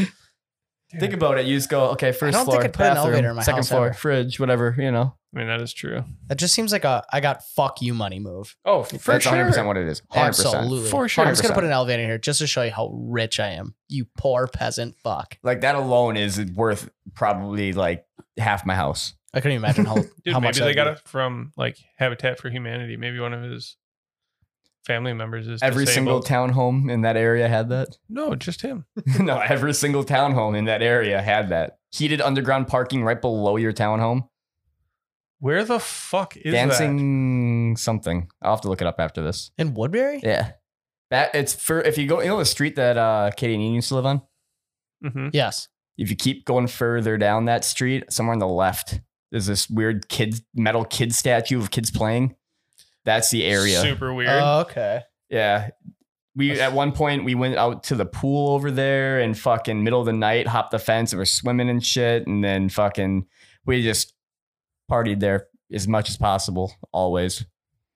Dude, Think about it. You just go, okay, first don't floor, think I'd put an bathroom, elevator in my second house floor, ever. fridge, whatever, you know. I mean, that is true. That just seems like a I got fuck you money move. Oh, for That's sure. one hundred percent what it is. one hundred percent. Absolutely. For sure. I'm just gonna one hundred percent. put an elevator in here just to show you how rich I am. You poor peasant fuck. Like that alone is worth probably like half my house. I couldn't even imagine how, Dude, how maybe much they that'd got be. it from like Habitat for Humanity. Maybe one of his family members is Every single disabled. townhome in that area had that. No, just him. No, every single townhome in that area had that. Heated underground parking right below your townhome. Where the fuck is Dancing something. I'll have to look it up after this. In Woodbury? Yeah. That it's for if you go, you know the street that uh Katie and Ian used to live on? that? Mm-hmm. Yes. If you keep going further down that street, somewhere on the left, there's this weird kid metal kid statue of kids playing. That's the area. Super weird. Oh, okay. Yeah. We at one point we went out to the pool over there and fucking middle of the night, hopped the fence and we're swimming and shit. And then fucking we just partied there as much as possible, always.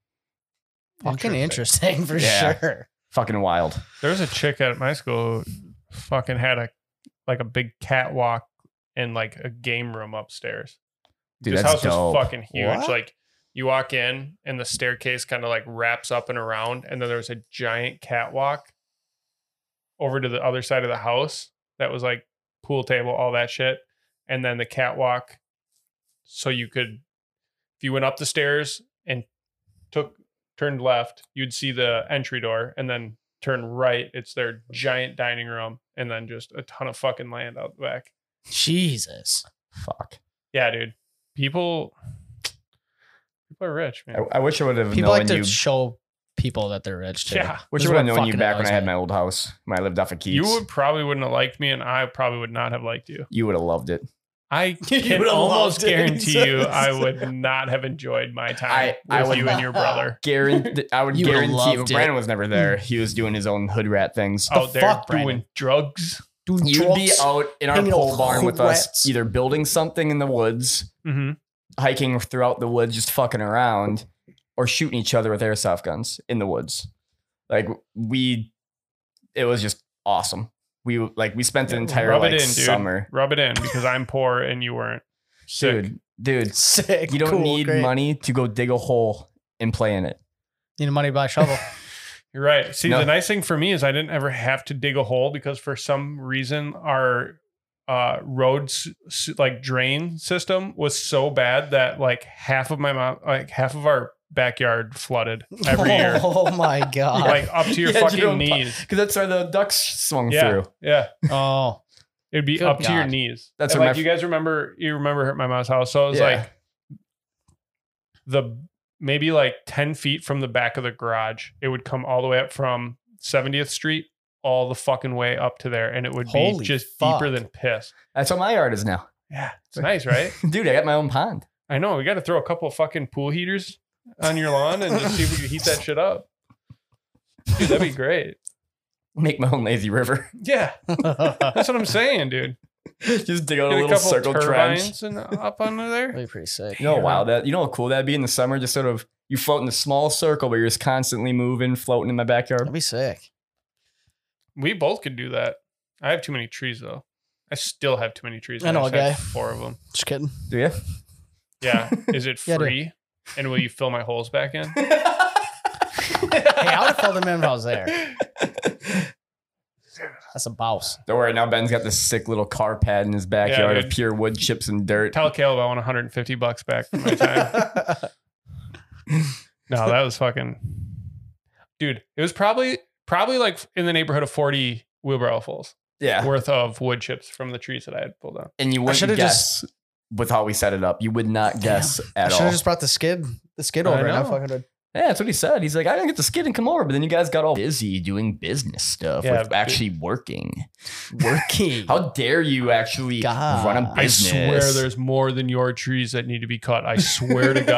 Fucking interesting for Yeah. sure. Fucking wild. There was a chick at my school who fucking had a like a big catwalk and like a game room upstairs. Dude, this that's house dope. was fucking huge. What? Like you walk in and the staircase kind of like wraps up and around, and then there was a giant catwalk over to the other side of the house that was like pool table, all that shit. And then the catwalk, so you could, if you went up the stairs and took turned left, you'd see the entry door, and then turn right, it's their giant dining room, and then just a ton of fucking land out the back. Jesus. Fuck. Yeah, dude. People people are rich, man. I, I wish I would have People known like to you. show people that they're rich too. Yeah. Wish This I is would have what known you fucking back when annoys I had me. my old house when I lived off of Keats. You would probably wouldn't have liked me, and I probably would not have liked you. You would have loved it. I You can would've almost loved it, guarantee he you says. I would not have enjoyed my time I- with I would- you and your brother. Guarantee. I would You would've guarantee. loved Well, it. Brandon was never there. He was doing his own hood rat things. Out there fuck, doing Brandon? drugs. Doing You'd be drugs. out in our hanging pole out barn with us, rats. either building something in the woods, Mm-hmm. hiking throughout the woods, just fucking around, or shooting each other with airsoft guns in the woods. Like we, it was just awesome. We like we spent an entire Rub it like in, dude. summer, Rub it in because I'm poor and you weren't. Sick. dude. dude, Sick. you don't cool, need great. money to go dig a hole and play in it. Need money to buy a shovel. You're right. See, No. the nice thing for me is I didn't ever have to dig a hole because for some reason our uh, roads like drain system was so bad that like half of my mom, like half of our backyard flooded every year, Oh my god. like up to your You had fucking your own pu- knees. Because that's where the ducks swung Yeah, through. yeah. Oh. It'd be Good up to your God. knees. That's And what like my you guys remember. You remember at my mom's house, so it was Yeah. like the maybe like ten feet from the back of the garage. It would come all the way up from seventieth Street all the fucking way up to there, and it would Holy be just fuck. deeper than piss. That's what my yard is now. Yeah, it's nice, right? Dude, I got my own pond. I know. We got to throw a couple of fucking pool heaters on your lawn and just see if we can heat that shit up. Dude, that'd be great. Make my own lazy river. Yeah, that's what I'm saying, dude. Just dig out a Get a little couple circle trench. turbines and up under there. That'd be pretty sick. You know, wow, that you know how cool that'd be in the summer. Just sort of you float in a small circle, but you're just constantly moving, floating in my backyard. That'd be sick. We both could do that. I have too many trees though. I still have too many trees. I know just a have guy. Four of them. Just kidding. Do you? Yeah. Is it Yeah, I do. free? And will you fill my holes back in? Hey, I would have filled him in if I was there. That's a bouse. Don't worry, now Ben's got this sick little car pad in his backyard Yeah, of dude. pure wood chips and dirt. Tell Caleb I want one hundred fifty bucks back for my time. No, that was fucking. Dude, it was probably probably like in the neighborhood of forty wheelbarrowfuls Yeah. worth of wood chips from the trees that I had pulled down. And you wouldn't should've guess with how we set it up. You would not guess I at should all. have just brought the skid, the skid I over, and I know. fucking would. Yeah, that's what he said. He's like, I didn't get the skid and come over, but then you guys got all busy doing business stuff Yeah, with but- actually working. Working. How dare you actually God. run a I business? swear there's more than your trees that need to be cut. I swear to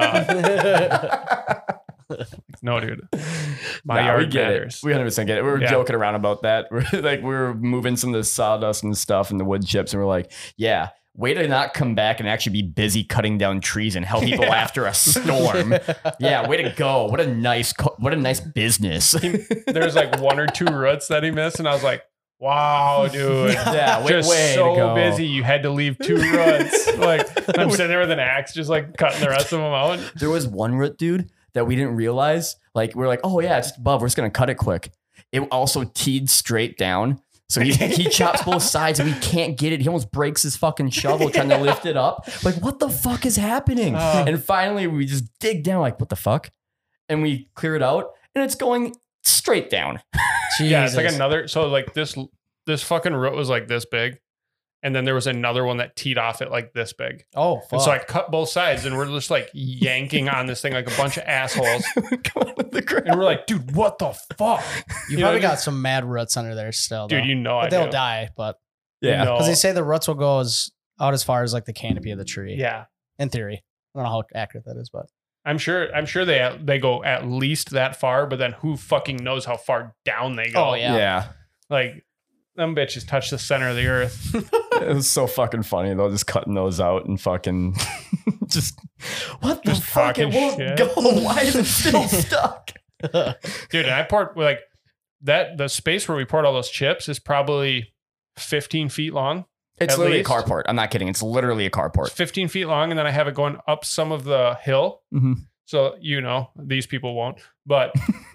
God. No, dude. My Nah, yard we get matters. it. We one hundred percent get it. We were Yeah. joking around about that. We're like, we were moving some of the sawdust and stuff and the wood chips, and we're like, yeah, way to not come back and actually be busy cutting down trees and help people Yeah. after a storm. Yeah, way to go. What a nice, co- what a nice business. There's like one or two roots that he missed, and I was like, wow, dude. Yeah, way, Just way so to go. busy, you had to leave two roots. Like I'm sitting there with an axe, just like cutting the rest of them out. There was one root, dude, that we didn't realize. Like, we're like, oh yeah, it's just above. We're just gonna cut it quick. It also teed straight down. So he, he chops both sides and we can't get it. He almost breaks his fucking shovel trying to lift it up. Like, what the fuck is happening? Oh. And finally we just dig down, like, what the fuck? And we clear it out and it's going straight down. Yeah, it's like Jesus. another. So like this, this fucking root was like this big, and then there was another one that teed off it like this big. Oh, And fuck. so I cut both sides, and we're just like yanking on this thing like a bunch of assholes. Come out of the ground. And we're like, dude, what the fuck? you you probably know, got some mad roots under there still, Dude, though. you know but I they'll do. die. But Yeah. You know. because they say the roots will go as out as far as like the canopy of the tree. Yeah. in theory. I don't know how accurate that is, but I'm sure I'm sure they they go at least that far, but then who fucking knows how far down they go? Oh, yeah. Yeah. Like them bitches touch the center of the earth. It was so fucking funny though, just cutting those out and fucking just what the Just fuck? It talking won't shit. go. Why is it still stuck? Dude, and I poured like that the space where we poured all those chips is probably fifteen feet long. It's At literally least. a carport. I'm not kidding. It's literally a It's carport. fifteen feet long, and then I have it going up some of the hill. Mm-hmm. So you know, these people won't. But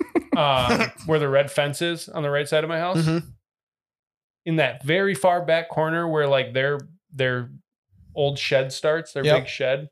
um, where the red fence is on the right side of my house, Mhm. in that very far back corner where like their their old shed starts, their Yep. big shed.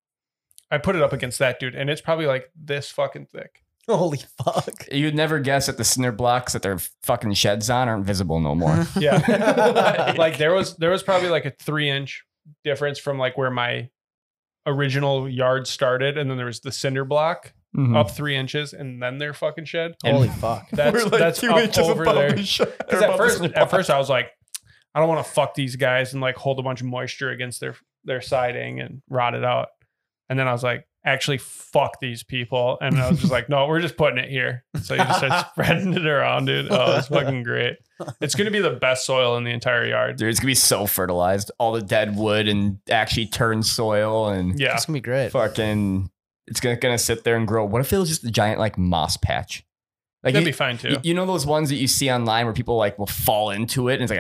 I put it up against that dude, and it's probably like this fucking thick. Holy fuck. You'd never guess that the cinder blocks that their fucking sheds on aren't visible no more. Yeah, like there was there was probably like a three inch difference from like where my original yard started, and then there was the cinder block Mhm. up three inches, and then their fucking shed. Holy fuck. That's We're like that's two up inches over above there. the shed- or Because at above the first, cinder at first, block. I was like, I don't want to fuck these guys and like hold a bunch of moisture against their their siding and rot it out. And then I was like, actually, fuck these people. And I was just like, no, we're just putting it here. So you just start spreading it around, dude. Oh, it's fucking great. It's gonna be the best soil in the entire yard. Dude, it's gonna be so fertilized. All the dead wood and actually turn soil and Yeah, That's gonna be great. fucking it's gonna gonna sit there and grow. What if it was just a giant like moss patch? Like that'd you, be fine too. you, you know those ones that you see online where people like will fall into it and it's like a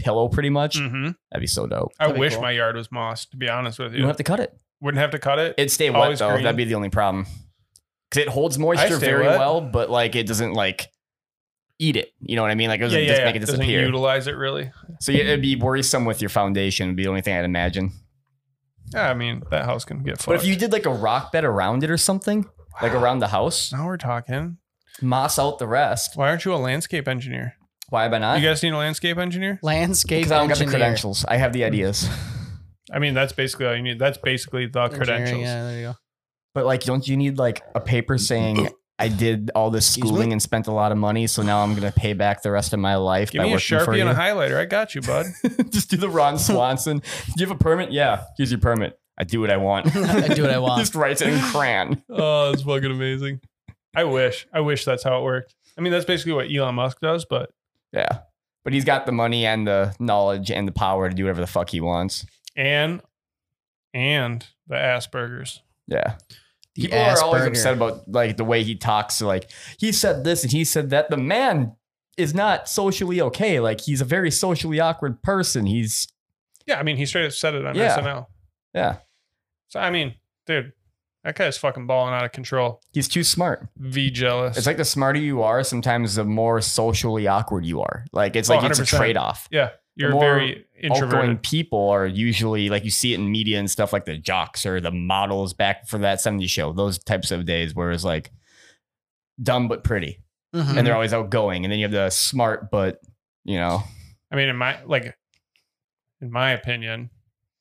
pillow pretty much. Mm-hmm. That'd be so dope. I That'd be wish cool. my yard was mossed, to be honest with you. You don't have to cut it. Wouldn't have to cut it. It'd stay wet Always though. green. That'd be the only problem. Because it holds I moisture stay very wet. well, but like it doesn't like eat it. You know what I mean? Like it doesn't yeah, yeah, just yeah. make it Doesn't disappear. utilize it really. So yeah, it'd be worrisome with your foundation. Would be the only thing I'd imagine. Yeah, I mean that house can get fucked. But if you did like a rock bed around it or something, like around the house, now we're talking. moss out the rest. Why aren't you a landscape engineer? Why have I not? You guys need a landscape engineer? Landscape Because I don't got the engineer. credentials. I have the ideas. I mean, that's basically all you need. That's basically the Engineering, credentials. Yeah, there you go. But like, don't you need like a paper saying I did all this Excuse schooling me? and spent a lot of money, so now I'm gonna pay back the rest of my life Give by me a working for Sharpie you? and a highlighter. I got you, bud. Just do the Ron Swanson. Do you have a permit? Yeah. Here's your permit. I do what I want. I do what I want. Just writes it in crayon. Oh, that's fucking amazing. I wish. I wish that's how it worked. I mean, that's basically what Elon Musk does, but Yeah. But he's got the money and the knowledge and the power to do whatever the fuck he wants. and and the Asperger's. Yeah. The People are always Asperger. upset about like the way he talks. So, like he said this and he said that. The man is not socially okay. Like he's a very socially awkward person. He's Yeah, I mean, he straight up said it on Yeah. S N L. yeah. So I mean, dude, that guy's fucking balling out of control. He's too smart. V jealous. It's like the smarter you are, sometimes the more socially awkward you are. Like it's Oh, like it's a one hundred percent. trade off. yeah, you're more very Outgoing introverted. people are usually like you see it in media and stuff like the jocks or the models back for that seventies show, those types of days, whereas like dumb but pretty. Mhm. And they're always outgoing. And then you have the smart but, you know, I mean, in my like, in my opinion,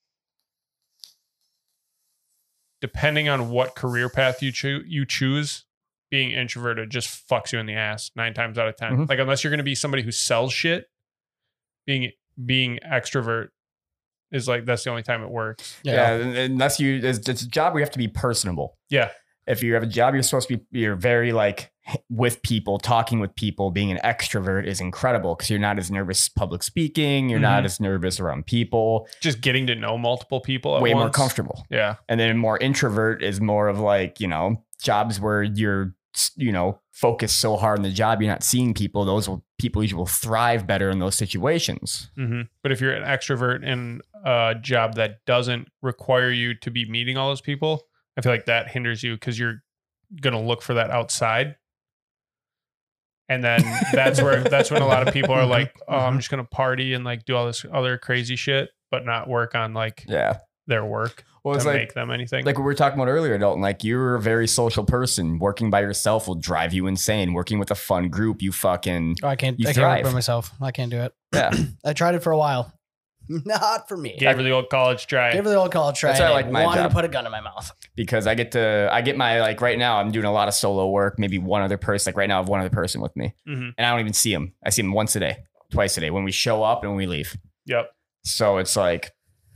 depending on what career path you choose, you choose, being introverted just fucks you in the ass nine times out of ten. Mhm. Like unless you're going to be somebody who sells shit, being being extrovert is like that's the only time it works. yeah, un- unless you, it's, it's a job where you have to be personable. Yeah, If you have a job, you're supposed to be, you're very like with people, talking with people, being an extrovert is incredible because you're not as nervous public speaking. You're not Mhm. as nervous around people, just getting to know multiple people at way more once. comfortable. Yeah, And then more introvert is more of like, you know, jobs where you're, you know, focused so hard on the job, you're not seeing people. Those will, people usually will thrive better in those situations. hmm but if you're an extrovert in a job that doesn't require you to be meeting all those people, I feel like that hinders you because you're gonna look for that outside. And then that's where that's when a lot of people are like, oh, I'm just gonna party and like do all this other crazy shit, but not work on like Yeah. their work Well, to it's like, make them anything. like what we were talking about earlier, Dalton, like you're a very social person. Working by yourself will drive you insane. Working with a fun group, you fucking, Oh, I can't. You I can't work thrive. by myself. I can't do it. yeah. I tried it for a while. Not for me. Gave her the old college try. Give it the old college try. That's why I and like my wanted job. to put a gun in my mouth. Because I get to, I get my, like right now, I'm doing a lot of solo work, maybe one other person. Like right now, I have one other person with me Mhm. and I don't even see him. I see him once a day, twice a day when we show up and when we leave. Yep. So it's like,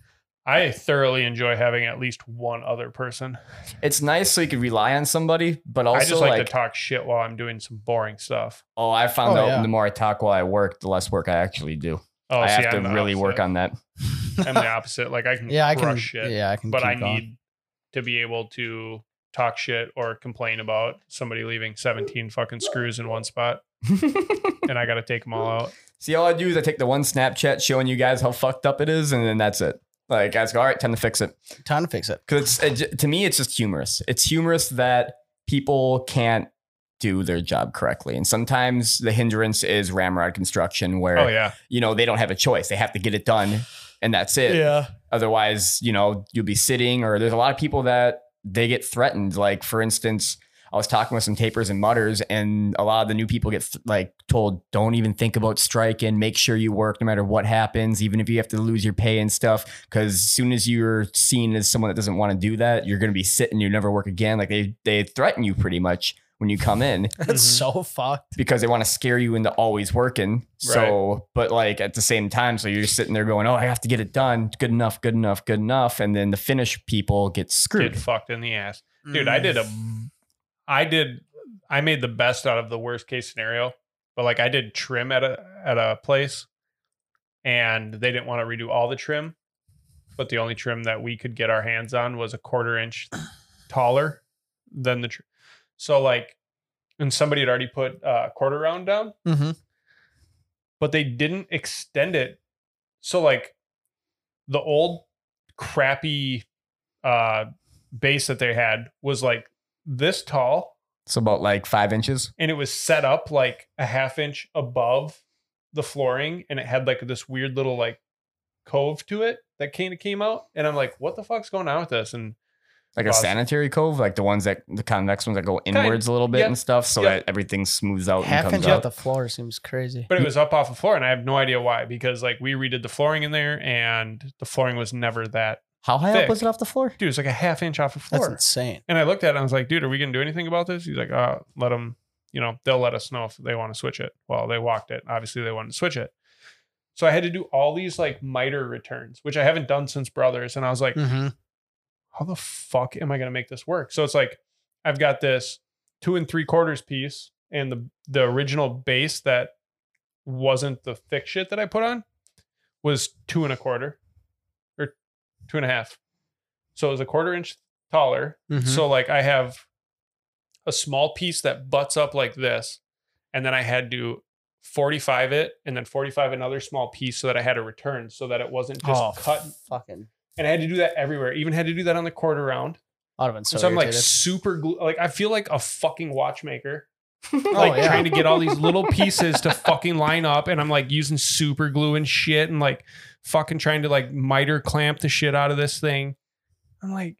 I thoroughly enjoy having at least one other person. it's nice so you can rely on somebody, but also I just like, like, to talk shit while I'm doing some boring stuff. oh, I found Oh, out yeah. the more I talk while I work, the less work I actually do. Oh, I see, have to I'm the really work opposite. on that. I'm the opposite. Like I can Yeah, I crush can. shit. Yeah, I can. but keep I going. need to be able to talk shit or complain about somebody leaving seventeen fucking screws in one spot, and I got to take them all out. See, all I do is I take the one Snapchat showing you guys how fucked up it is, and then that's it. Like, guys go, all right, time to fix it. Time to fix it. Because it's, it, to me, it's just humorous. It's humorous that people can't do their job correctly. And sometimes the hindrance is ramrod construction where, Oh yeah, you know, they don't have a choice. They have to get it done and that's it. Yeah. Otherwise, you know, you'll be sitting or there's a lot of people that they get threatened. Like, for instance, I was talking with some tapers and mutters and a lot of the new people get th- like told, don't even think about striking. Make sure you work no matter what happens, even if you have to lose your pay and stuff. Because as soon as you're seen as someone that doesn't want to do that, you're going to be sitting, you never work again. Like they, they threaten you pretty much when you come in That's Mhm. so fucked. because they want to scare you into always working. So, but like at the same time, so you're just sitting there going, oh, I have to get it done. Good enough, good enough, good enough. And then the finish people get screwed. get fucked in the ass, dude. Mm. I did a, I did, I made the best out of the worst case scenario. But like I did trim at a at a place, and they didn't want to redo all the trim, but the only trim that we could get our hands on was a quarter inch taller than the trim. So like, and somebody had already put a quarter round down, Mm-hmm. but they didn't extend it So like the old crappy uh, base that they had was like this tall. So about like five inches. And it was set up like a half inch above the flooring. And it had like this weird little like cove to it that kind of came out. And I'm like, what the fuck's going on with this? And like a sanitary cove, like the ones that the convex ones that go inwards a little bit yep, and stuff, so yep. that everything smooths out Half and comes inch out. off the floor seems crazy. But it was up off the floor, and I have no idea why. Because like we redid the flooring in there, and the flooring was never that. How high thick. up was it off the floor? Dude, it's like a half inch off the floor. That's insane. And I looked at it and I was like, dude, are we gonna do anything about this? He's like, uh, let them. You know, they'll let us know if they want to switch it. Well, they walked it. Obviously, they wanted to switch it. So I had to do all these like miter returns, which I haven't done since Brothers. And I was like, Mm-hmm. how the fuck am I going to make this work? So it's like, I've got this two and three quarters piece and the, the original base that wasn't the thick shit that I put on was two and a quarter or two and a half. So it was a quarter inch taller. Mm-hmm. So like I have a small piece that butts up like this. And then I had to forty-five it and then forty-five another small piece so that I had a return so that it wasn't just oh, cut. Fucking. And I had to do that everywhere. Even had to do that on the quarter round. I'd have been so, So, I'm like irritated. super glue. Like I feel like a fucking watchmaker. Oh, Like yeah. trying to get all these little pieces to fucking line up. And I'm like using super glue and shit and like fucking trying to like miter clamp the shit out of this thing. I'm like,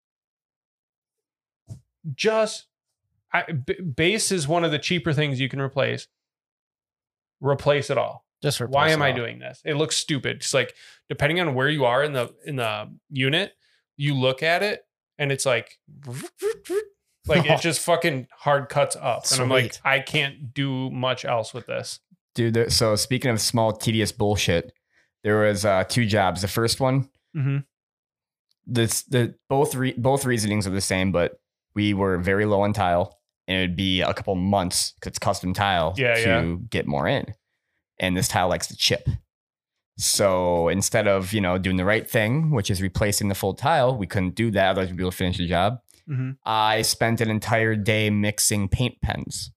just I, b- base is one of the cheaper things you can replace. Replace it all. Just replace Why am it I all. doing this? It looks stupid. It's like depending on where you are in the in the unit, you look at it and it's like like it just fucking hard cuts up. And I'm like, Sweet. I can't do much else with this. Dude, there, so speaking of small, tedious bullshit, there was uh, two jobs. The first one, Mm-hmm. this the both re, both reasonings are the same, but we were very low on tile, and it would be a couple months because it's custom tile Yeah, to yeah. get more in. And this tile likes to chip. So instead of, you know, doing the right thing, which is replacing the full tile, we couldn't do that. Otherwise we'd be able to finish the job. Mm-hmm. I spent an entire day mixing paint pens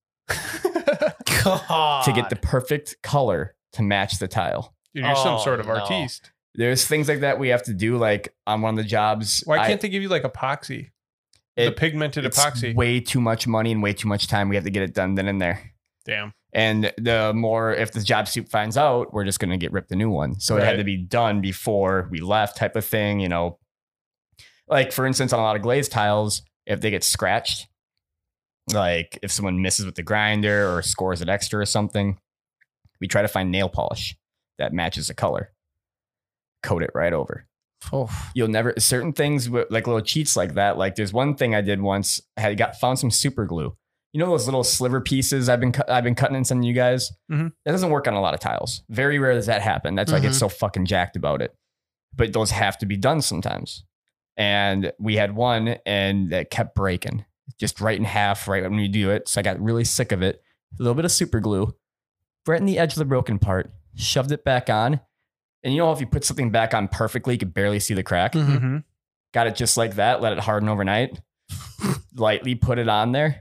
God. to get the perfect color to match the tile. Dude, you're some Oh, sort of no. artiste. There's things like that we have to do, like on one of the jobs. Why I- can't they give you like epoxy? the it- pigmented it's epoxy. way too much money and way too much time. We have to get it done then and there. Damn. And the more, if the job soup finds out, we're just going to get ripped a new one. So it had Right. to be done before we left, type of thing, you know. Like, for instance, on a lot of glazed tiles, if they get scratched, like if someone misses with the grinder or scores it extra or something, we try to find nail polish that matches the color, coat it right over. Oh, You'll never, certain things with like little cheats like that. Like there's one thing I did once. I had got found some super glue. You know those little sliver pieces I've been cu- I've been cutting and sending you guys. Mhm. That doesn't work on a lot of tiles. Very rare does that happen. That's why I get Mhm. so fucking jacked about it. But those have to be done sometimes. And we had one, and that kept breaking, just right in half, right when we do it. So I got really sick of it. A little bit of super glue, right in the edge of the broken part. Shoved it back on. And you know, if you put something back on perfectly, you could barely see the crack. Mhm. Mm-hmm. Got it just like that. Let it harden overnight. Lightly put it on there.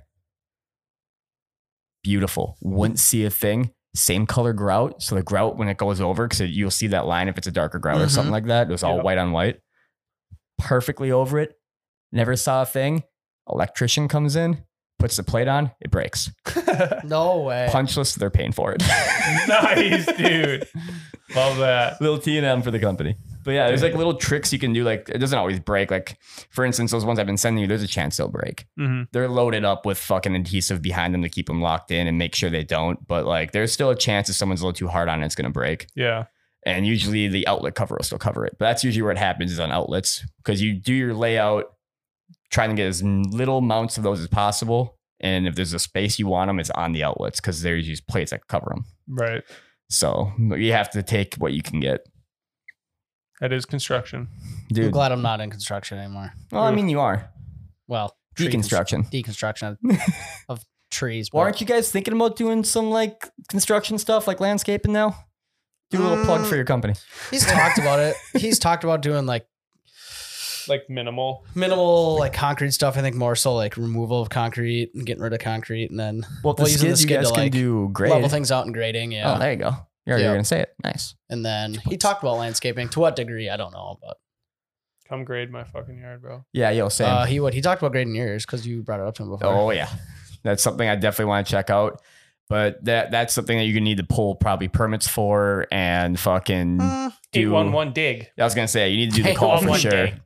Beautiful. Wouldn't see a thing. Same color grout. So the grout, when it goes over, because you'll see that line if it's a darker grout or Mhm. something like that. It was all Yep. white on white. Perfectly over it. Never saw a thing. Electrician comes in, puts the plate on, it breaks. no way. Punchless, they're paying for it. Nice, dude. Love that. Little T and M for the company. But yeah, there's like little tricks you can do. Like it doesn't always break. Like for instance, those ones I've been sending you, there's a chance they'll break. Mm-hmm. They're loaded up with fucking adhesive behind them to keep them locked in and make sure they don't. But like there's still a chance if someone's a little too hard on it, it's going to break. Yeah. And usually the outlet cover will still cover it. But that's usually where it happens is on outlets because you do your layout trying to get as little amounts of those as possible. And if there's a space you want them, it's on the outlets because there's these plates that cover them. Right. So you have to take what you can get. That is construction. I'm Dude. glad I'm not in construction anymore. Well, I mean, you are. Well, tree Deconstruction. cons- deconstruction of trees. Well, but- aren't you guys thinking about doing some like construction stuff like landscaping now? Do a little plug for your company. He's talked about it. He's talked about doing like Like minimal. minimal like concrete stuff. I think more so like removal of concrete and getting rid of concrete and then Well, the Well, using skid, the you skid guys to, can like, do grade. level things out and grading. Yeah. Oh, there you go. You're, Yep. you're gonna say it. Nice. And then he talked about landscaping. To what degree, I don't know, but Come grade my fucking yard, bro. Yeah, yo, same. uh, he would. He talked about grading yours because you brought it up to him before. Oh yeah, that's something I definitely want to check out. But that that's something that you're gonna need to pull probably permits for and fucking Mm, do. eight one one dig. I was gonna say you need to do the call for eight one one sure. dig.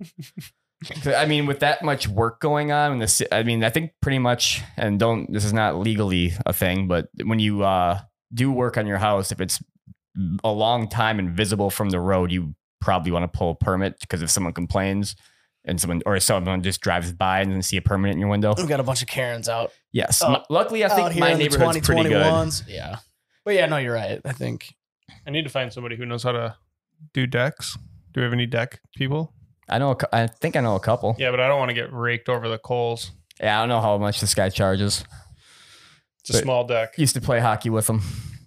I mean, with that much work going on, and this, I mean, I think pretty much, and don't. This is not legally a thing, but when you uh, do work on your house, if it's a long time and visible from the road, you probably want to pull a permit because if someone complains and someone or someone just drives by and then see a permit in your window. we got a bunch of Karens out. Yes. Oh, M- Luckily, I out think here my in the neighborhood's pretty good. ones. Yeah, but yeah, no, you're right. I think I need to find somebody who knows how to do decks. Do we have any deck people? I know. a cou- I think I know a couple. Yeah, but I don't want to get raked over the coals. Yeah, I don't know how much this guy charges. It's a But- small deck. Used to play hockey with him.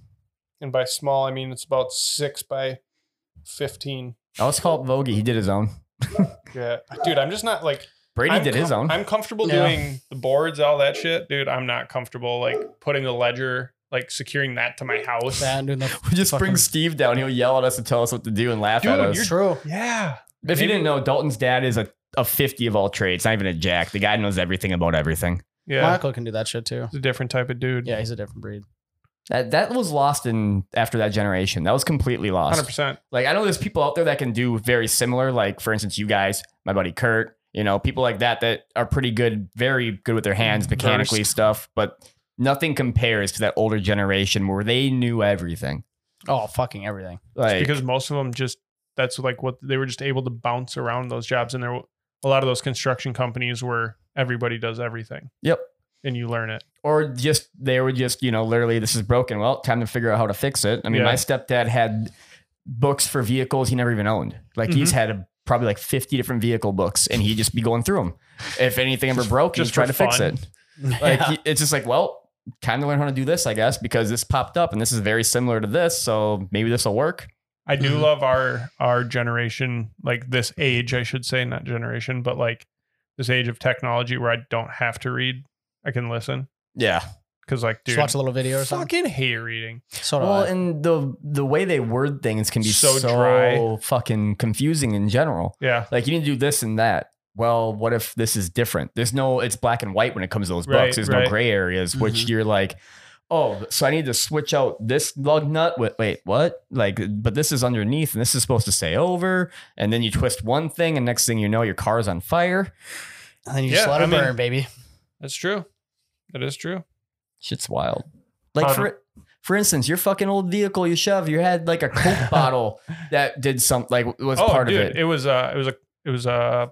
And by small, I mean it's about six by fifteen. I was called Vogie. He did his own. Yeah. Dude, I'm just not like Brady I'm did his com- own. I'm comfortable Yeah. doing the boards, all that shit. Dude, I'm not comfortable like putting a ledger, like securing that to my house. that and doing the We just fucking- bring Steve down. He'll yell at us and tell us what to do and laugh Dude, at us. you're- true. Yeah. If you Maybe- didn't know, Dalton's dad is a, a fifty of all trades, not even a jack. The guy knows everything about everything. Yeah. Michael can do that shit too. He's a different type of dude. Yeah, he's a different breed. That that was lost in after that generation. That was completely one hundred lost. percent. Like I know there's people out there that can do very similar. Like for instance, you guys, my buddy Kurt, you know, people like that that are pretty good, very good with their hands, mechanically Versed. stuff. But nothing compares to that older generation where they knew everything. Oh, fucking everything. Like Because most of them just, that's like what they were just able to bounce around those jobs. And there, were- a lot of those construction companies where everybody does everything. Yep. And you learn it. or just they were just, you know, literally this is broken. Well, time to figure out how to fix it. I mean, Yeah. my stepdad had books for vehicles he never even owned. Like he's Mm-hmm. had a, probably like fifty different vehicle books and he'd just be going through them. If anything ever broke, he'd Just try for to fix fun. it. Like Yeah. he- it's just like, well, time to learn how to do this, I guess, because this popped up and this is very similar to this. So maybe this will work. I do Mhm. love our our generation, like this age, I should say, not generation, but like this age of technology where I don't have to read. I can listen. Yeah. Because like, dude, Just watch a little video or something. fucking hate reading. So do Well, I. and the the way they word things can be so, So dry. fucking confusing in general. Yeah. Like you need to do this and that. Well, what if this is different? There's no, it's black and white when it comes to those Right, books. There's right. no gray areas, which Mhm. you're like, oh, so I need to switch out this lug nut with, wait, what? Like, but this is underneath and this is supposed to stay over. And then you twist one thing and next thing you know, your car's on fire. And then you just Yeah, let it I mean- burn, baby. That's true. That is true. Shit's wild. Like Um, for for instance, your fucking old vehicle you shove, you had like a Coke bottle that did something, like was oh, part dude, of it. it was uh it was a it was a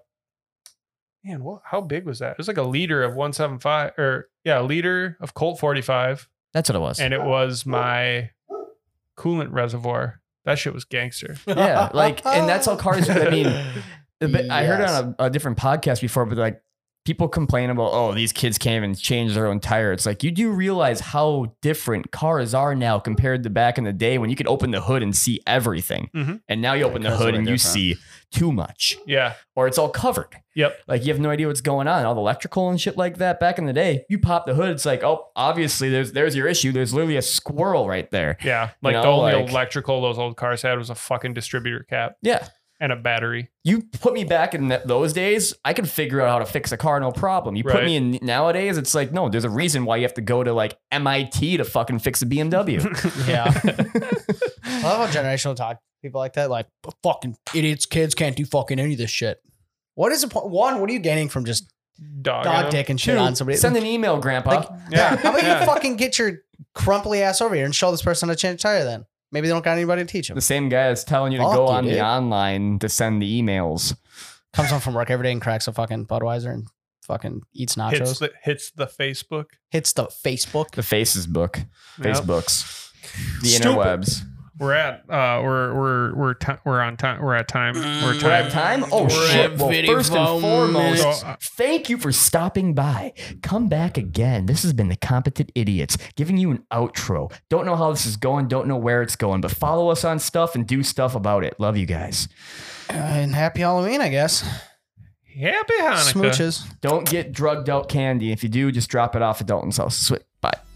man, what how big was that? It was like a liter of one seventy-five or yeah, a liter of Colt forty-five. That's what it was. And it was my coolant reservoir. That shit was gangster. Yeah, like, and that's how cars. I mean, but I heard it Yes. on a, a different podcast before, but like people complain about, oh, these kids can't even change their own tire. It's like you do realize how different cars are now compared to back in the day when you could open the hood and see everything, Mhm. and now you open the cars are hood way and you different. see too much, Yeah. or it's all covered. Yep. Like you have no idea what's going on. All the electrical and shit like that. Back in the day, you pop the hood, it's like, oh, obviously there's there's your issue. There's literally a squirrel right there. Yeah. Like know, the only like- electrical those old cars had was a fucking distributor cap Yeah. and a battery. You put me back in th- those days, I could figure out how to fix a car, no problem. You put Right. me in nowadays, it's like, no, there's a reason why you have to go to like M I T to fucking fix a B M W. Yeah. I love how generational talk people like that. Like, fucking idiots, kids can't do fucking any of this shit. What is the point? One, what are you gaining from just Dog. dog dick and shit Dude, on somebody? send an email, Grandpa. Like, Yeah. How about Yeah. you fucking get your crumply ass over here and show this person how to change a tire then? Maybe they don't got anybody to teach them. the same guy is telling you to Fuck go you, on dude. the online to send the emails. Comes home from work every day and cracks a fucking Budweiser and fucking eats nachos. hits the hits the Facebook. Hits the Facebook. The Faces book, Yep. Facebooks, the Stupid. interwebs. We're at uh we're we're we're ti we're on time. We're at time. We're We're at time. time. Oh We're shit! at Well, video first and phone foremost, minutes. thank you for stopping by. Come back again. This has been the Competent Idiots, giving you an outro. Don't know how this is going. Don't know where it's going, but follow us on stuff and do stuff about it. Love you guys. Uh, and happy Halloween, I guess. Happy Hanukkah. Smooches. Don't get drugged out candy. If you do, just drop it off at Dalton's house. Sweet. Bye.